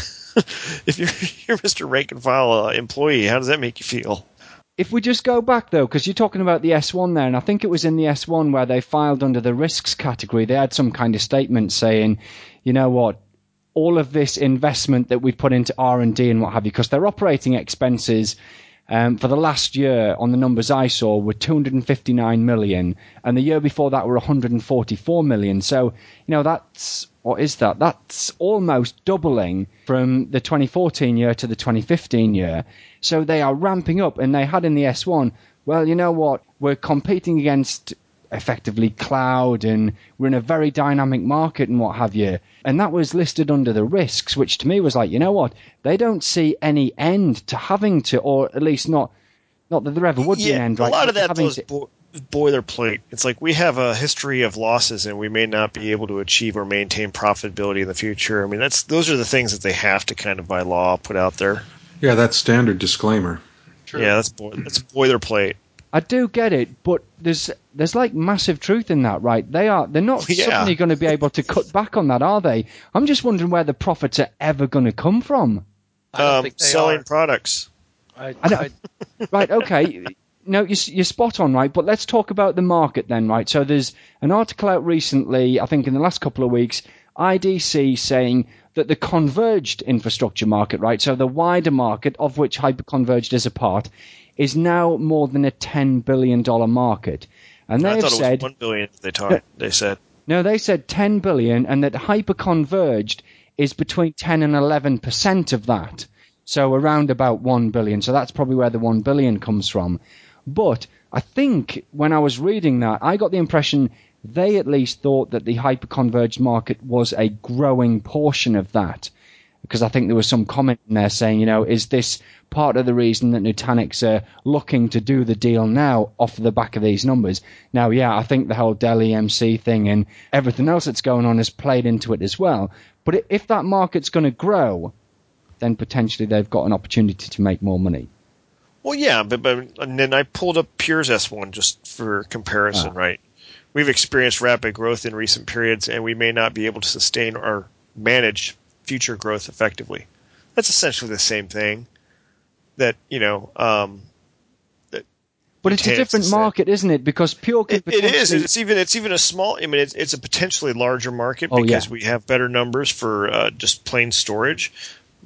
If you're you're Mister Rank and File uh, employee, how does that make you feel? If we just go back, though, because you're talking about the S one there, and I think it was in the S one where they filed under the risks category, they had some kind of statement saying, you know what, all of this investment that we put into R and D and what have you, because their operating expenses um, for the last year, on the numbers I saw, were two hundred fifty-nine million, and the year before that were one hundred forty-four million. So, you know, that's, what is that? That's almost doubling from the twenty fourteen year to the twenty fifteen year. So they are ramping up, and they had in the S one, well, you know what, we're competing against effectively cloud, and we're in a very dynamic market and what have you. And that was listed under the risks, which to me was like, you know what, they don't see any end to having to, or at least not, not that there ever would yeah, be an end, right? A lot of that having those to, bo- boilerplate. It's like we have a history of losses, and we may not be able to achieve or maintain profitability in the future. I mean, that's those are the things that they have to kind of by law put out there. Yeah, that's standard disclaimer. True. Yeah, that's bo- that's boilerplate. I do get it, but there's there's like massive truth in that, right? They are they're not Yeah. suddenly going to be able to cut back on that, are they? I'm just wondering where the profits are ever going to come from. I don't Um, think they selling are. products. I, I know. I, Right, okay. No, you're, you're spot on, right? But let's talk about the market then, right? So there's an article out recently, I think in the last couple of weeks, I D C saying that the converged infrastructure market, right, so the wider market of which hyperconverged is a part, is now more than a ten billion dollars market. And I they've thought it said... was one billion. They talked. They said. No, they said ten billion, and that hyperconverged is between ten and eleven percent of that. So around about one billion. So that's probably where the one billion comes from. But I think when I was reading that, I got the impression they at least thought that the hyperconverged market was a growing portion of that. Because I think there was some comment in there saying, you know, is this part of the reason that Nutanix are looking to do the deal now off the back of these numbers? Now, yeah, I think the whole Dell E M C thing and everything else that's going on has played into it as well. But if that market's going to grow, then potentially they've got an opportunity to make more money. Well, yeah, but, but and then I pulled up Pure's S one just for comparison, Ah. right? We've experienced rapid growth in recent periods, and we may not be able to sustain or manage future growth effectively. That's essentially the same thing. That you know, um, that But it's a Nutanix different has said. market, isn't it? Because Pure can It, it is. potentially- It's even. It's even a small. I mean, it's, it's a potentially larger market Oh, because yeah. we have better numbers for uh, just plain storage.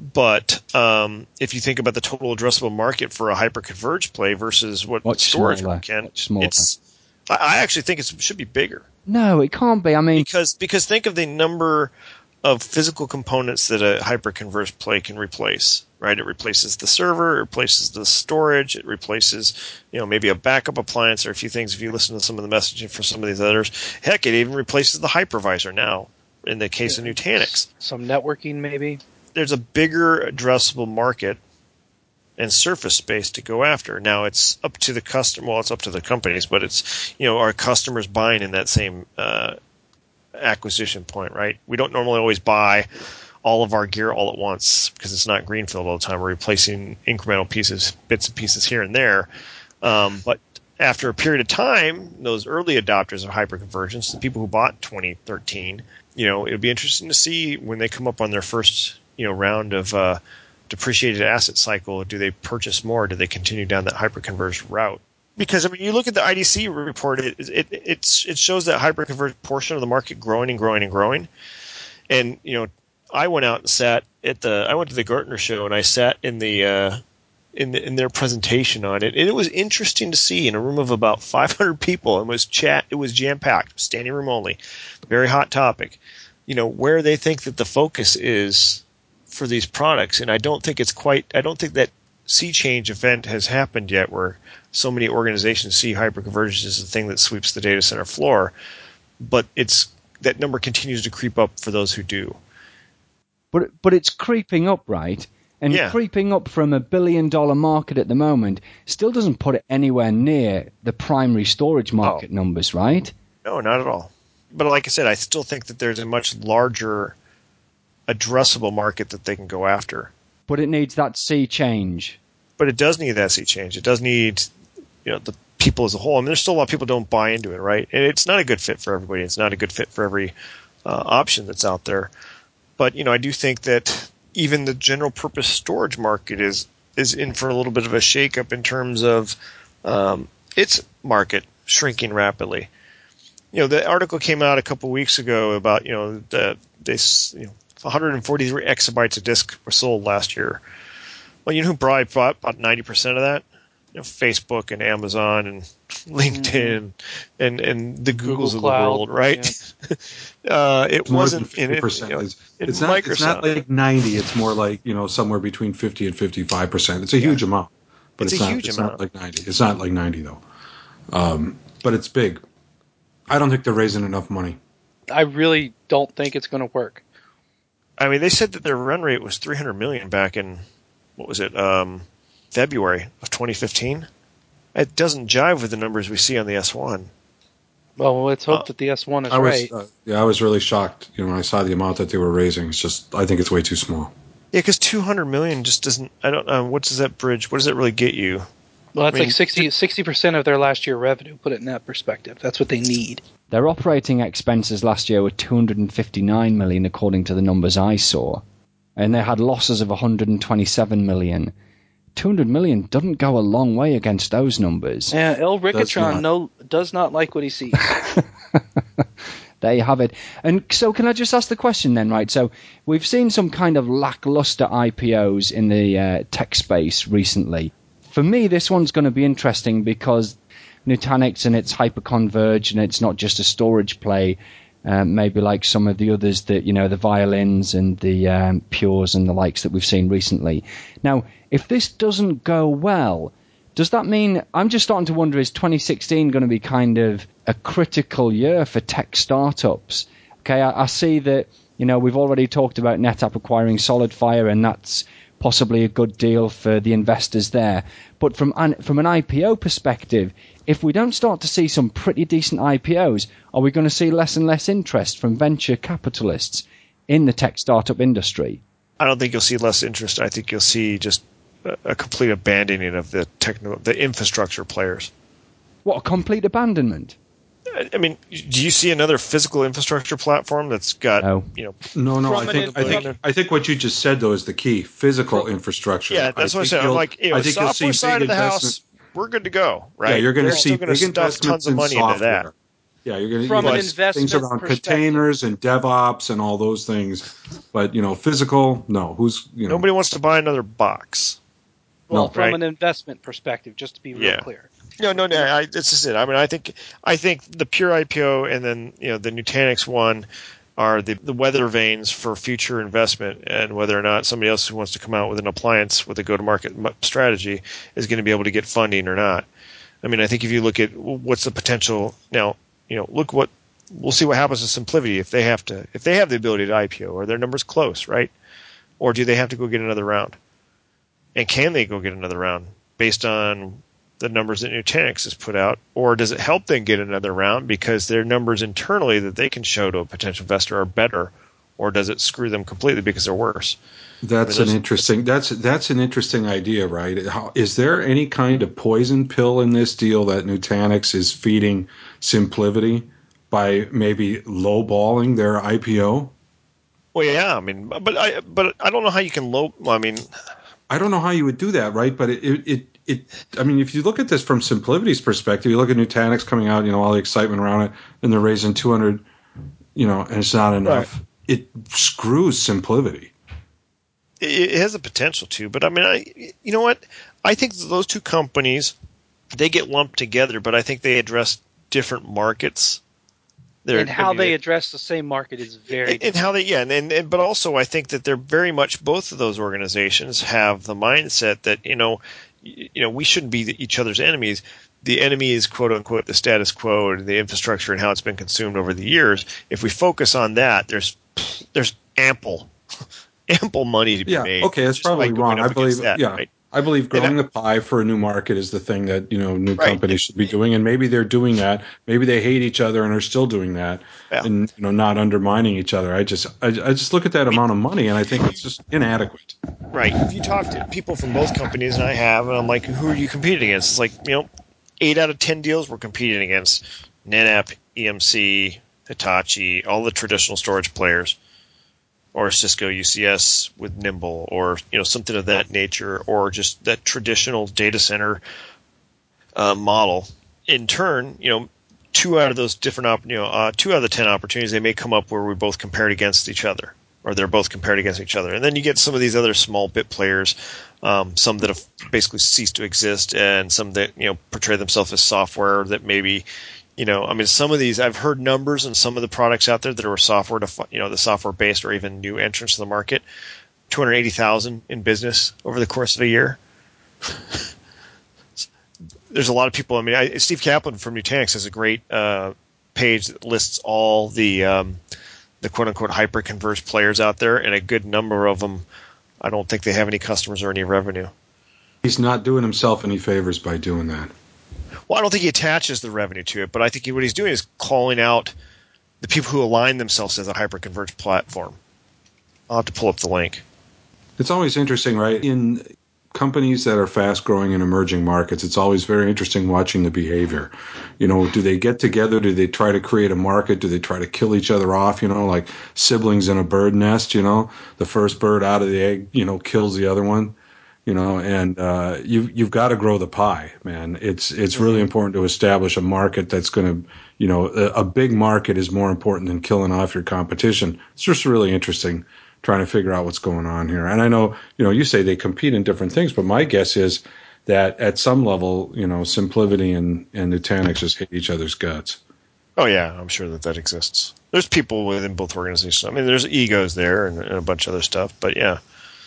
But um, if you think about the total addressable market for a hyperconverged play versus what Much storage smaller, can, much smaller. it's. I, I actually think it should be bigger No, it can't be. I mean, because because think of the number of physical components that a hyperconverged play can replace. Right, it replaces the server, it replaces the storage, it replaces, you know, maybe a backup appliance or a few things. If you listen to some of the messaging for some of these others, heck, it even replaces the hypervisor now. In the case of Nutanix, some networking maybe. there's a bigger addressable market and surface space to go after. Now it's up to the customer. Well, it's up to the companies, but it's, you know, our customers buying in that same uh, acquisition point, right? We don't normally always buy all of our gear all at once because it's not greenfield all the time. We're replacing incremental pieces, bits and pieces here and there. Um, but after a period of time, those early adopters of hyperconvergence, the people who bought twenty thirteen, you know, it would be interesting to see when they come up on their first, you know, round of uh, depreciated asset cycle. Do they purchase more? Do they continue down that hyperconverged route? Because I mean, you look at the I D C report; it it it's, it shows that hyperconverged portion of the market growing and growing and growing. And you know, I went out and sat at the. I went to the Gartner show and I sat in the. Uh, In, the, in their presentation on it, and it was interesting to see in a room of about five hundred people. It was chat. It was jam packed, standing room only, very hot topic. You know where they think that the focus is for these products, and I don't think it's quite. I don't think that sea change event has happened yet, where so many organizations see hyperconvergence as the thing that sweeps the data center floor. But it's that number continues to creep up for those who do. but but it's creeping up, right? And Yeah. creeping up from a billion dollar market at the moment still doesn't put it anywhere near the primary storage market numbers, right? No, not at all. But like I said, I still think that there's a much larger addressable market that they can go after. But it needs that sea change. But it does need that sea change. It does need, you know, the people as a whole. I mean, there's still a lot of people who don't buy into it, right? And it's not a good fit for everybody. It's not a good fit for every uh, option that's out there. But, you know, I do think that even the general purpose storage market is is in for a little bit of a shakeup in terms of um, its market shrinking rapidly. You know, the article came out a couple weeks ago about, you know, the, they, you know, one hundred forty-three exabytes of disk were sold last year. Well, you know who probably bought about ninety percent of that? You know, Facebook and Amazon and LinkedIn mm-hmm. and, and the Googles Google of the Cloud, world, right? Yeah. uh, it more wasn't than fifty percent. in, it, you know, it's, in it's not. It's not like ninety. It's more like, you know, somewhere between fifty and fifty-five percent. It's a yeah. huge amount, but it's, it's, a not. Huge it's amount. not like ninety. It's not like ninety though. Um, but it's big. I don't think they're raising enough money. I really don't think it's going to work. I mean, they said that their run rate was three hundred million back in what was it, um, February of twenty fifteen. It doesn't jive with the numbers we see on the S one. Well, let's hope uh, that the S one is I was, right. Uh, yeah, I was really shocked. You know, when I saw the amount that they were raising. It's just, I think it's way too small. Yeah, because two hundred million just doesn't. I don't. Um, what does that bridge? What does that really get you? Well, that's I mean, like sixty percent of their last year revenue. Put it in that perspective. That's what they need. Their operating expenses last year were two hundred fifty-nine million, according to the numbers I saw, and they had losses of one hundred twenty-seven million. two hundred million doesn't go a long way against those numbers. Yeah, El Does Ricatron not. no does not like what he sees. There you have it. And so can I just ask the question then, right? So we've seen some kind of lackluster I P Os in the uh, tech space recently. For me, this one's going to be interesting because Nutanix and its hyperconverged, and it's not just a storage play, um, maybe like some of the others that, you know, the Violins and the um, Pures and the likes that we've seen recently. Now, if this doesn't go well, does that mean, I'm just starting to wonder, is twenty sixteen going to be kind of a critical year for tech startups? Okay, I, I see that, you know, we've already talked about NetApp acquiring SolidFire, and that's possibly a good deal for the investors there. But from an, from an I P O perspective, if we don't start to see some pretty decent I P Os, are we going to see less and less interest from venture capitalists in the tech startup industry? I don't think you'll see less interest. I think you'll see just a, a complete abandoning of the techno, the infrastructure players. What, a complete abandonment? I, I mean, do you see another physical infrastructure platform that's got, No. you know? No, no. From I an think, I in- think, I think what you just said though is the key: physical From- infrastructure. Yeah, that's I what I think said. I'm you'll- like, you know, I think you'll software see side big of the house, investment- we're good to go, right? Yeah, you're going to They're see still gonna big stuff investments tons of in money software. into that. Yeah, you're going to From you an know, investment things around perspective. containers and DevOps and all those things. But you know, physical, no. Who's you know? Nobody wants to buy another box. Well, No, from right. an investment perspective, just to be real Yeah. clear. No, no, no. I, this is it. I mean, I think, I think the pure I P O and then you know the Nutanix one are the the weather vanes for future investment, and whether or not somebody else who wants to come out with an appliance with a go-to-market strategy is going to be able to get funding or not. I mean, I think if you look at what's the potential now, you know, look what we'll see what happens to SimpliVity if they have to if they have the ability to I P O. Are their numbers close, right? Or do they have to go get another round? And can they go get another round based on the numbers that Nutanix has put out? Or does it help them get another round because their numbers internally that they can show to a potential investor are better? Or does it screw them completely because they're worse? That's I mean, an interesting. That's that's an interesting idea, right? How, is there any kind of poison pill in this deal that Nutanix is feeding SimpliVity by maybe lowballing their I P O? Well, yeah, I mean, but I but I don't know how you can low. I mean, I don't know how you would do that, right? But it it it. I mean, if you look at this from SimpliVity's perspective, you look at Nutanix coming out, you know, all the excitement around it, and they're raising two hundred, you know, and it's not enough. Right. It screws SimpliVity. it, it has the potential to. But I mean, I you know what? I think those two companies they get lumped together, but I think they address different markets. They're, and how I mean, they address the same market is very and, and how they yeah and, and, and but also I think that they're very much both of those organizations have the mindset that you know you know we shouldn't be each other's enemies. The enemy is quote unquote the status quo and the infrastructure and how it's been consumed over the years. If we focus on that, there's there's ample ample money to be Yeah, made. okay, that's just by probably going wrong. up I believe, against that, yeah, right? I believe growing And I- the pie for a new market is the thing that, you know, new Right. companies should be doing, and maybe they're doing that. Maybe they hate each other and are still doing that, Yeah. and you know, not undermining each other. I just, I, I just look at that amount of money, and I think it's just inadequate. Right. If you talk to people from both companies, and I have, and I'm like, who are you competing against? It's like, you know, eight out of ten deals we're competing against NetApp, E M C, Hitachi, all the traditional storage players, or Cisco U C S with Nimble, or you know something of that nature, or just that traditional data center uh, model. In turn, you know, two out of those different, op- you know, uh, two out of the ten opportunities, they may come up where we both compared against each other, or they're both compared against each other. And then you get some of these other small bit players, um, some that have basically ceased to exist, and some that you know portray themselves as software that maybe. You know, I mean, some of these I've heard numbers on some of the products out there that are software, to, you know, the software based or even new entrants to the market. Two hundred eighty thousand in business over the course of a year. There's a lot of people. I mean, I, Steve Kaplan from Nutanix has a great uh, page that lists all the um, the quote unquote hyperconverged players out there, and a good number of them. I don't think they have any customers or any revenue. He's not doing himself any favors by doing that. Well, I don't think he attaches the revenue to it, but I think he, what he's doing is calling out the people who align themselves as a hyperconverged platform. I'll have to pull up the link. It's always interesting, right? In companies that are fast growing in emerging markets, it's always very interesting watching the behavior. You know, do they get together? Do they try to create a market? Do they try to kill each other off? You know, like siblings in a bird nest, you know, the first bird out of the egg, you know, kills the other one. You know, and uh, you've you've got to grow the pie, man. It's it's mm-hmm. really important to establish a market that's going to, you know, a, a big market is more important than killing off your competition. It's just really interesting trying to figure out what's going on here. And I know, you know, you say they compete in different things, but my guess is that at some level, you know, SimpliVity and and Nutanix just hate each other's guts. Oh yeah, I'm sure that that exists. There's people within both organizations. I mean, there's egos there and, and a bunch of other stuff, but yeah.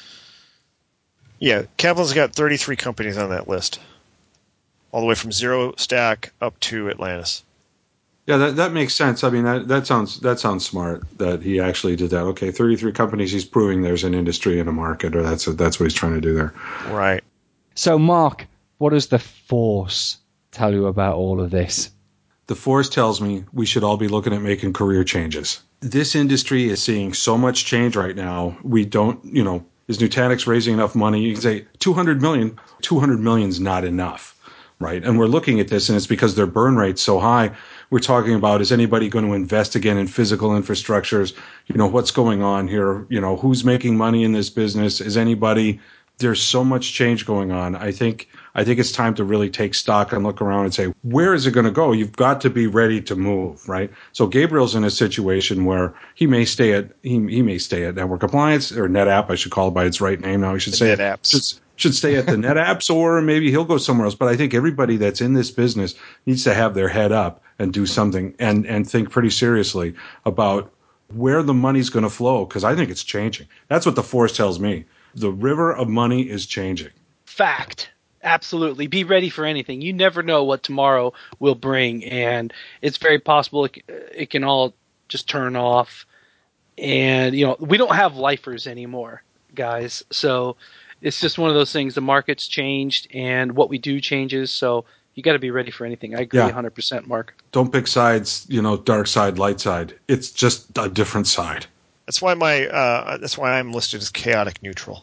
Yeah, Kaplan's got thirty-three companies on that list, all the way from Zero Stack up to Atlantis. Yeah, that that makes sense. I mean, that, that sounds that sounds smart that he actually did that. Okay, thirty-three companies. He's proving there's an industry and a market, or that's that's what he's trying to do there. Right. So, Mark, what does the Force tell you about all of this? The Force tells me we should all be looking at making career changes. This industry is seeing so much change right now. We don't, you know. Is Nutanix raising enough money? You can say two hundred million dollars. two hundred million dollars is not enough, right? And we're looking at this, and it's because their burn rate's so high. We're talking about, is anybody going to invest again in physical infrastructures? You know, what's going on here? You know, who's making money in this business? Is anybody... There's so much change going on. I think I think it's time to really take stock and look around and say, where is it going to go? You've got to be ready to move, right? So Gabriel's in a situation where he may stay at he he may stay at Network Appliance or NetApp. I should call it by its right name now. He should the say NetApps. should, should stay at the NetApps, or maybe he'll go somewhere else. But I think everybody that's in this business needs to have their head up and do something and and think pretty seriously about where the money's going to flow, because I think it's changing. That's what the Force tells me. The river of money is changing. Fact. Absolutely. Be ready for anything. You never know what tomorrow will bring, and it's very possible it, it can all just turn off. And, you know, we don't have lifers anymore, guys. So it's just one of those things. The market's changed, and what we do changes. So you got to be ready for anything. I agree yeah. one hundred percent, Mark. Don't pick sides, you know, dark side, light side. It's just a different side. That's why my uh, that's why I'm listed as chaotic neutral.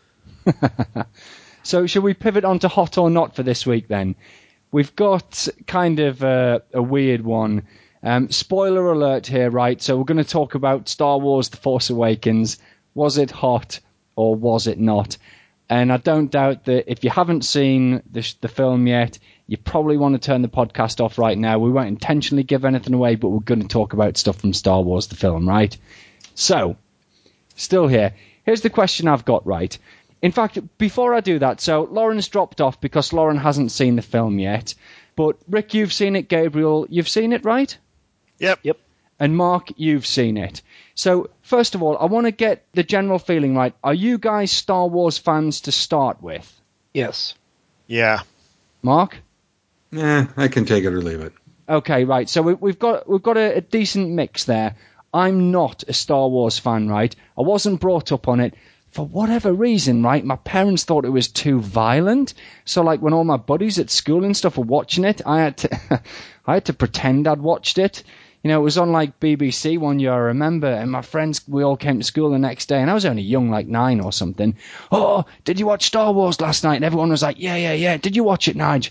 So should we pivot on to hot or not for this week then? We've got kind of a, a weird one. Um, spoiler alert here, right? So we're going to talk about Star Wars The Force Awakens. Was it hot or was it not? And I don't doubt that if you haven't seen the, the film yet, you probably want to turn the podcast off right now. We won't intentionally give anything away, but we're going to talk about stuff from Star Wars the film, right? So, still here. Here's the question I've got, right? In fact, before I do that, so Lauren's dropped off because Lauren hasn't seen the film yet. But Rick, you've seen it. Gabriel, you've seen it, right? Yep. Yep. And Mark, you've seen it. So, first of all, I want to get the general feeling right. Are you guys Star Wars fans to start with? Yes. Yeah. Mark? Eh, I can take it or leave it. Okay, right. So we, we've got we've got a, a decent mix there. I'm not a Star Wars fan, right? I wasn't brought up on it. For whatever reason, right, my parents thought it was too violent. So, like, when all my buddies at school and stuff were watching it, I had to, I had to pretend I'd watched it. You know, it was on, like, B B C one year, I remember, and my friends, we all came to school the next day, and I was only young, like nine or something. Oh, did you watch Star Wars last night? And everyone was like, yeah, yeah, yeah. Did you watch it, Nige?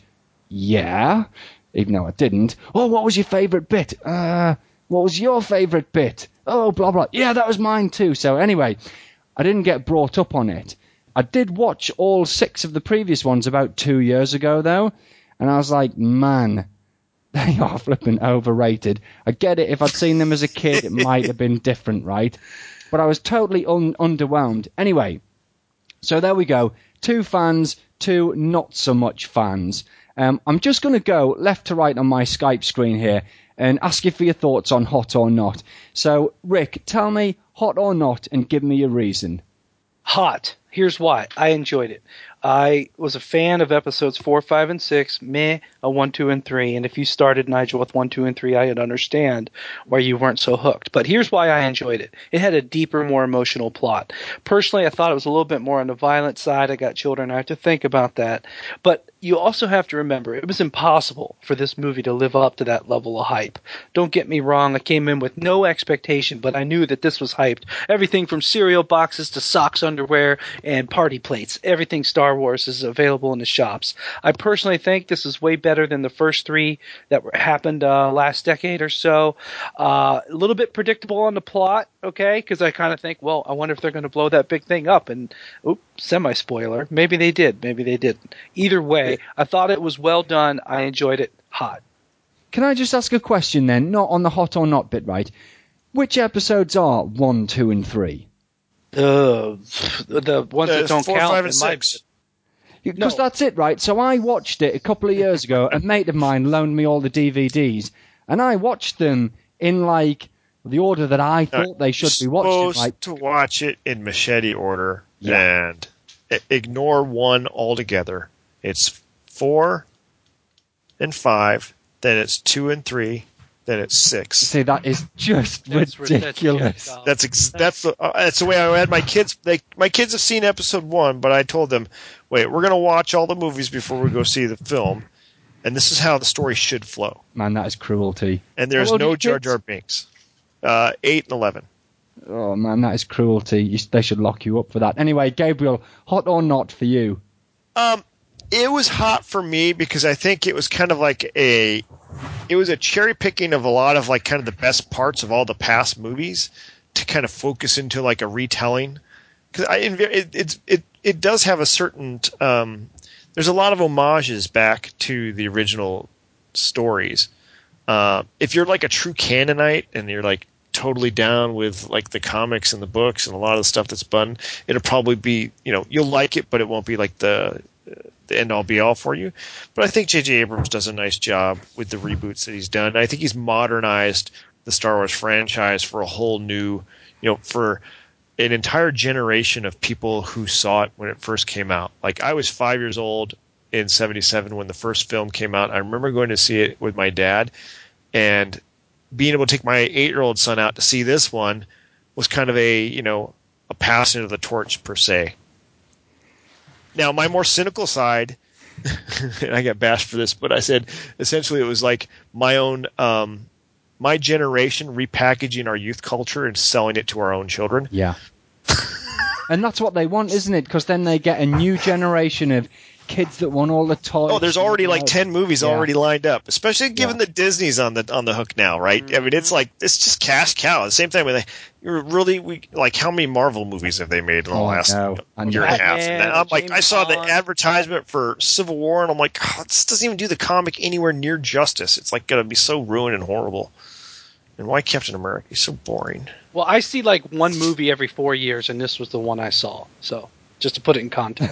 Yeah, even though I didn't. Oh, what was your favourite bit? Uh, what was your favourite bit? Oh, blah, blah. Yeah, that was mine too. So, anyway, I didn't get brought up on it. I did watch all six of the previous ones about two years ago, though, and I was like, man, they are flipping overrated. I get it. If I'd seen them as a kid, it might have been different, right? But I was totally un- underwhelmed. Anyway, so there we go. Two fans, two not so much fans. Um, I'm just going to go left to right on my Skype screen here and ask you for your thoughts on Hot or Not. So, Rick, tell me hot or not and give me a reason. Hot. Here's why. I enjoyed it. I was a fan of episodes four, five, and six, meh, a one, two, and three. And if you started, Nigel, with one, two, and three, I'd understand why you weren't so hooked. But here's why I enjoyed it. It had a deeper, more emotional plot. Personally, I thought it was a little bit more on the violent side. I got children. I have to think about that. But you also have to remember, it was impossible for this movie to live up to that level of hype. Don't get me wrong. I came in with no expectation, but I knew that this was hyped. Everything from cereal boxes to socks, underwear, and party plates. Everything Star Wars is available in the shops. I personally think this is way better than the first three that were, happened uh, last decade or so. Uh, a little bit predictable on the plot, okay, because I kind of think, well, I wonder if they're going to blow that big thing up. And, oops, semi-spoiler. Maybe they did. Maybe they didn't. Either way, I thought it was well done. I enjoyed it hot. Can I just ask a question then? Not on the hot or not bit, right? Which episodes are one, two, and three? Uh, the ones Uh, that don't four, count. five, and in my six. bit. Because No. that's it, right? So I watched it a couple of years ago. A mate of mine loaned me all the D V Ds, and I watched them in, like, the order that I thought they should be watched in. Supposed Like, to watch it in machete order Yeah. and i- ignore one altogether. It's four and five, then it's two and three, then it's six. see, that is just That's ridiculous. ridiculous. That's ex- that's the uh, that's the way I had my kids. They my kids have seen episode one, but I told them, wait, we're gonna watch all the movies before we go see the film, and this is how the story should flow. Man, that is cruelty. And there's How old are no your Jar kids? Jar Binks. Uh, eight and eleven. Oh, man, that is cruelty. You, they should lock you up for that. Anyway, Gabriel, hot or not for you? Um, it was hot for me because I think it was kind of like a, it was a cherry picking of a lot of like kind of the best parts of all the past movies to kind of focus into like a retelling. Because I, it, it it it does have a certain, um, there's a lot of homages back to the original stories. Uh, if you're like a true canonite and you're like totally down with like the comics and the books and a lot of the stuff that's done, it'll probably be, you know, you'll like it, but it won't be like the the end all be all for you. But I think J J Abrams does a nice job with the reboots that he's done. I think he's modernized the Star Wars franchise for a whole new, you know, for an entire generation of people who saw it when it first came out. Like I was five years old in seventy-seven when the first film came out. I remember going to see it with my dad, and being able to take my eight-year-old son out to see this one was kind of a, you know, a passing of the torch per se. Now, my more cynical side, and I got bashed for this, but I said essentially it was like my own, um, my generation repackaging our youth culture and selling it to our own children. Yeah. And that's what they want, isn't it? Because then they get a new generation of kids that want all the toys. Oh, there's already like ten movies Yeah. already lined up, especially given Yeah. the Disney's on the on the hook now, right? I mean, it's like it's just cash cow. The same thing with you're really we like how many Marvel movies have they made in the Oh, I last know. I year know. and a half? Batman, And I'm like, James I saw the Bond. advertisement for Civil War, and I'm like, oh, this doesn't even do the comic anywhere near justice. It's like gonna be so ruined and horrible. And why Captain America? He's so boring. Well, I see like one movie every four years, and this was the one I saw. So, just to put it in context.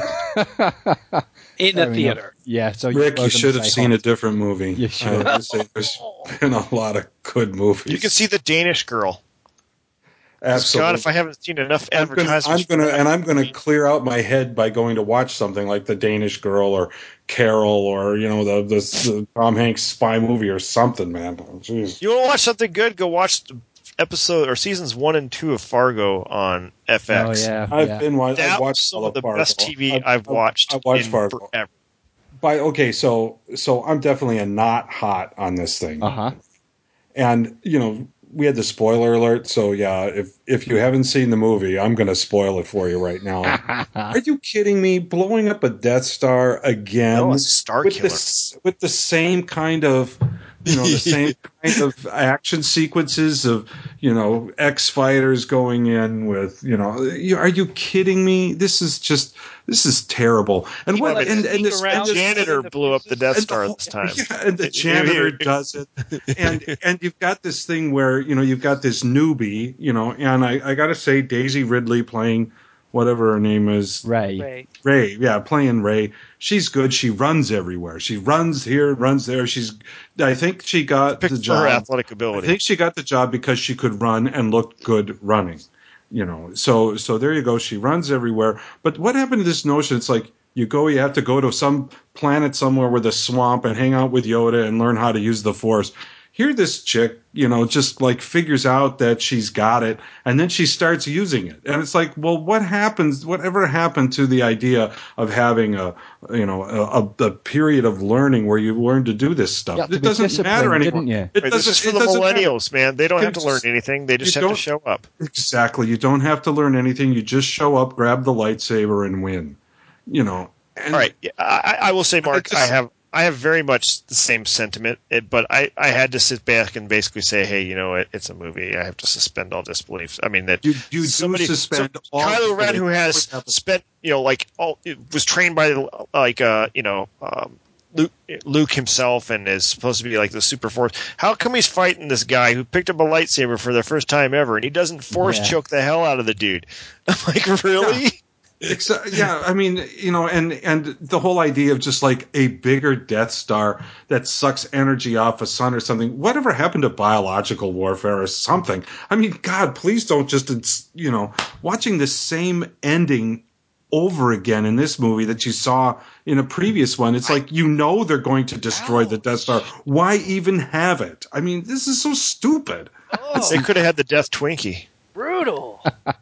In Fair the enough. theater. Yeah, so Rick, were you gonna should have say seen hot. a different movie. You should. I would say there's been a lot of good movies. You can see the Danish Girl. Absolutely. God, if I haven't seen enough I'm gonna, advertisements, I'm gonna, for that and I'm gonna movie. clear out my head by going to watch something like The Danish Girl or Carol or you know the the, the Tom Hanks spy movie or something, man. Jeez. You want to watch something good? Go watch episode or seasons one and two of Fargo on F X. Oh yeah, I've yeah. been wa- That I've was watched some all of the Fargo. best T V I've, I've watched I watched in Fargo. forever. By okay, so so I'm definitely a not hot on this thing. Uh huh. And you know, we had the spoiler alert, so yeah, if if you haven't seen the movie, I'm going to spoil it for you right now. Are you kidding me? Blowing up a Death Star again No, a Star with Killer. this with the same kind of you know the same kind of action sequences of you know X fighters going in with you know you, are you kidding me? This is just this is terrible. And what like and, sneak and this around and The this, janitor the blew up the Death and the Star whole- this time. Yeah, and the It- it- janitor it- does it. And and you've got this thing where, you know, you've got this newbie, you know, and I, I gotta say Daisy Ridley playing whatever her name is. Ray. Ray. Ray, yeah, playing Ray. She's good. She runs everywhere. She runs here, runs there. She's I think she got Picked the for her job. athletic I ability. think she got the job because she could run and looked good running. You know, so so there you go. She runs everywhere. But what happened to this notion? It's like you go, you have to go to some planet somewhere with a swamp and hang out with Yoda and learn how to use the Force. Here, this chick, you know, just like figures out that she's got it, and then she starts using it. And it's like, well, what happens? Whatever happened to the idea of having a, you know, a, a period of learning where you learn to do this stuff? You had to It be doesn't disciplined, matter anymore. didn't you? It Right, this doesn't. is for it the doesn't matter. millennials, man. They don't have to It's- learn anything. They just you have to don't- show up. Exactly. You don't have to learn anything. You just show up, grab the lightsaber, and win. You know. And All right, yeah, I, I will say, Mark, just- I have I have very much the same sentiment, it, but I, I had to sit back and basically say, hey, you know, it, it's a movie. I have to suspend all disbelief. I mean that You, you somebody, do suspend so all Kylo Ren, who has What happened? spent, you know, like all was trained by like uh, you know. Um, Luke, Luke himself and is supposed to be like the super force. How come he's fighting this guy who picked up a lightsaber for the first time ever and he doesn't force Yeah. choke the hell out of the dude? I'm like, really? Exa- yeah, I mean, you know, and and the whole idea of just like a bigger Death Star that sucks energy off a sun or something. Whatever happened to biological warfare or something? I mean, God, please don't just, it's, you know, watching the same ending over again in this movie that you saw in a previous one. It's like, you know, they're going to destroy the Death Star. Why even have it? I mean, this is so stupid. Oh, They could have had the Death Twinkie. brutal.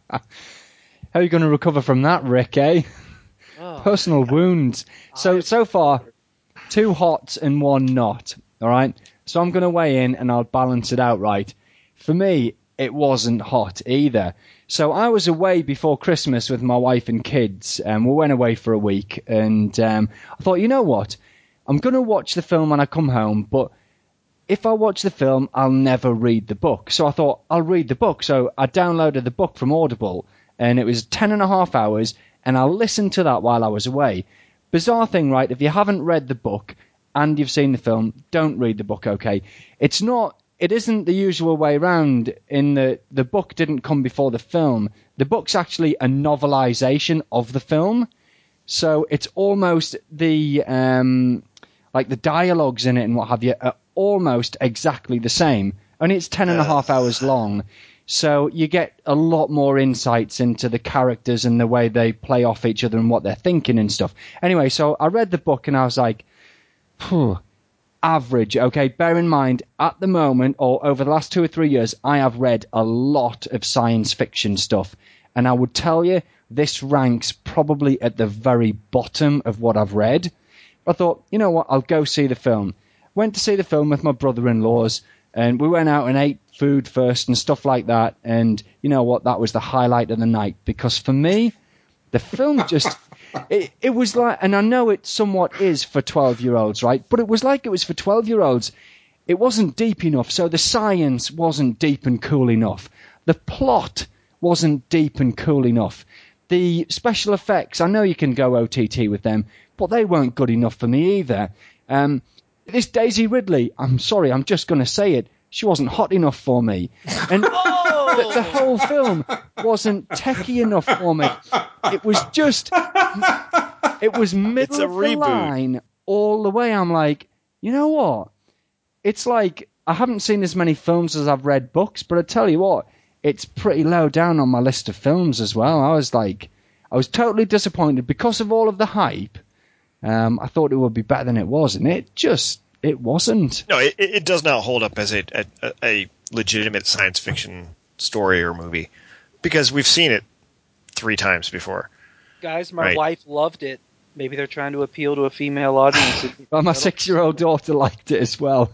How are you going to recover from that, Rick, eh? Oh. Personal wounds. So, so far, two hots and one not, all right? So I'm going to weigh in and I'll balance it out, right? For me, it wasn't hot either. So I was away before Christmas with my wife and kids, and we went away for a week, and um, I thought, you know what? I'm going to watch the film when I come home, but if I watch the film, I'll never read the book. So I thought, I'll read the book. So I downloaded the book from Audible, and it was ten and a half hours, and I listened to that while I was away. Bizarre thing, right? If you haven't read the book and you've seen the film, don't read the book, okay? It's not, it isn't the usual way round in the, the book didn't come before the film. The book's actually a novelization of the film. So it's almost the, um, like the dialogues in it and what have you are almost exactly the same. Only it's ten and a half hours long. So you get a lot more insights into the characters and the way they play off each other and what they're thinking and stuff. Anyway, so I read the book and I was like, phew, average. Okay, bear in mind, at the moment, or over the last two or three years, I have read a lot of science fiction stuff. And I would tell you, this ranks probably at the very bottom of what I've read. I thought, you know what, I'll go see the film. Went to see the film with my brother-in-laws, and we went out and ate food first and stuff like that. And you know what, that was the highlight of the night. Because for me, the film just... It, it was like, and I know it somewhat is for twelve-year-olds, right? But it was like it was for twelve-year-olds. It wasn't deep enough, so the science wasn't deep and cool enough. The plot wasn't deep and cool enough. The special effects, I know you can go O T T with them, but they weren't good enough for me either. Um, this Daisy Ridley, I'm sorry, I'm just going to say it, she wasn't hot enough for me. And Oh! the, the whole film wasn't techie enough for me. It was just, it was middle It's a of the reboot. line all the way. I'm like, you know what? It's like, I haven't seen as many films as I've read books, but I tell you what, it's pretty low down on my list of films as well. I was like, I was totally disappointed because of all of the hype. Um, I thought it would be better than it was, and it just, it wasn't. No, it, it does not hold up as a, a, a legitimate science fiction story or movie, because we've seen it three times before. Guys, my Right. wife loved it. Maybe they're trying to appeal to a female audience. Well, my six-year-old daughter liked it as well.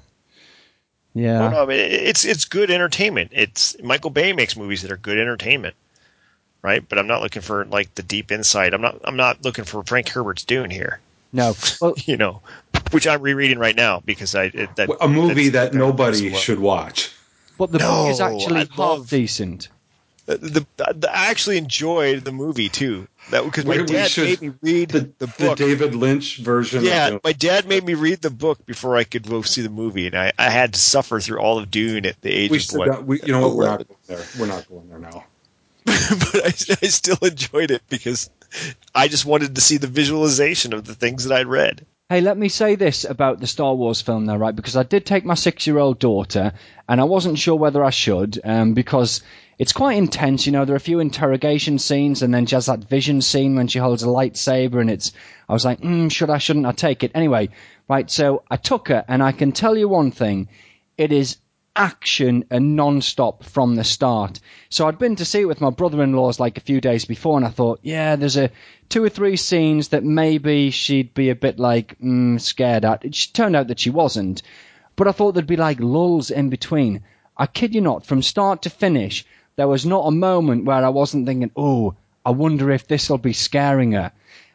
Yeah. Oh, no, I mean, it's it's good entertainment. It's Michael Bay makes movies that are good entertainment, right? But I'm not looking for like the deep insight. I'm not I'm not looking for Frank Herbert's Dune here. No. Well, You know, which I'm rereading right now because I it, that A movie that's- that nobody well. should watch. but the book is No, actually I half love- decent. The, the, the, I actually enjoyed the movie too. That because my We- we dad should- made me read The, the, the book. David Lynch version. Yeah, of my dad made me read the book before I could go see the movie, and I, I had to suffer through all of Dune at the age we of should, what. we, you know what? We're not eleven. going there. We're not going there now. But I, I still enjoyed it because I just wanted to see the visualization of the things that I'd read. Hey, let me say this about the Star Wars film now, right? Because I did take my six-year-old daughter, and I wasn't sure whether I should, um, because it's quite intense. You know, there are a few interrogation scenes, and then she has that vision scene when she holds a lightsaber, and it's. I was like, mm, should I, shouldn't I take it? Anyway, right. So I took her, and I can tell you one thing: it is action and non-stop from the start. So I'd been to see it with my brother-in-law's like a few days before, and I thought, yeah, there's a two or three scenes that maybe she'd be a bit like mm, scared at. It turned out that she wasn't, but I thought there'd be like lulls in between. I kid you not, from start to finish, there was not a moment where I wasn't thinking, oh, I wonder if this will be scaring her.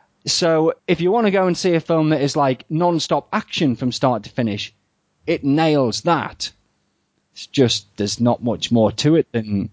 So if you want to go and see a film that is like non-stop action from start to finish, it nails that. It's just, there's not much more to it than,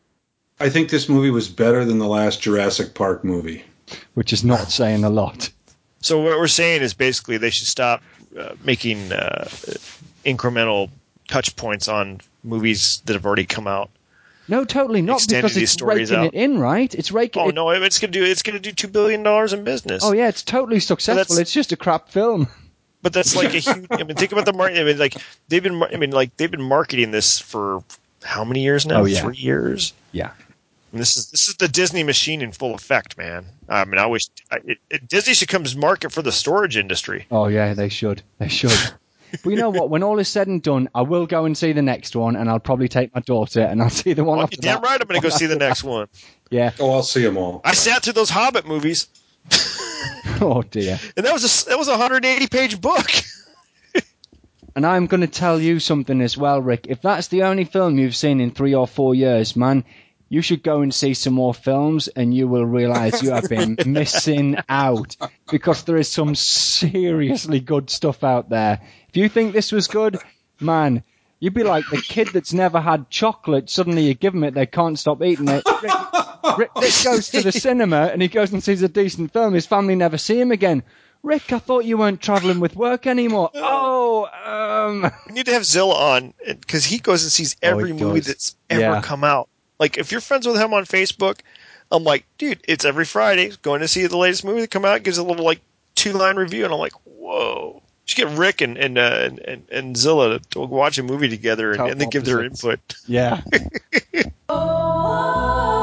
I think this movie was better than the last Jurassic Park movie. which is not saying a lot. So what we're saying is basically they should stop uh, making uh, incremental touch points on movies that have already come out. No, totally not, Extended because these it's stories raking out. it in, right? It's raking Oh it. no, it's gonna do it's gonna do two billion dollars in business. Oh yeah, it's totally successful. that's- It's just a crap film. But that's like a huge. I mean, think about the market. I mean, like they've been. I mean, like they've been marketing this for how many years now? Oh, yeah. Three years. Yeah. And this is this is the Disney machine in full effect, man. I mean, I wish I, it, it, Disney should come as market for the storage industry. Oh yeah, they should. They should. But you know what? When all is said and done, I will go and see the next one, and I'll probably take my daughter, and I'll see the one Well, after you're damn that. right, I'm going to go see the next one. Yeah. Oh, I'll see them all. I sat through those Hobbit movies, Oh dear. and that was a that was a one hundred eighty page book. And I'm going to tell you something as well, Rick. If that's the only film you've seen in three or four years, man, you should go and see some more films, and you will realize you have been missing out, because there is some seriously good stuff out there. If you think this was good, man, you'd be like the kid that's never had chocolate. Suddenly you give them it, they can't stop eating it. Rick, Rick, Rick goes to the cinema, and he goes and sees a decent film. His family never see him again. Rick, I thought you weren't traveling with work anymore. Oh, um... We need to have Zilla on because he goes and sees every he movie does. that's ever Yeah. come out. Like if you're friends with him on Facebook, I'm like, dude, it's every Friday going to see the latest movie that come out. Gives a little like two line review, and I'm like, whoa. You should get Rick and and uh, and, and Zilla to watch a movie together and, and then give their Opposites. input. Yeah.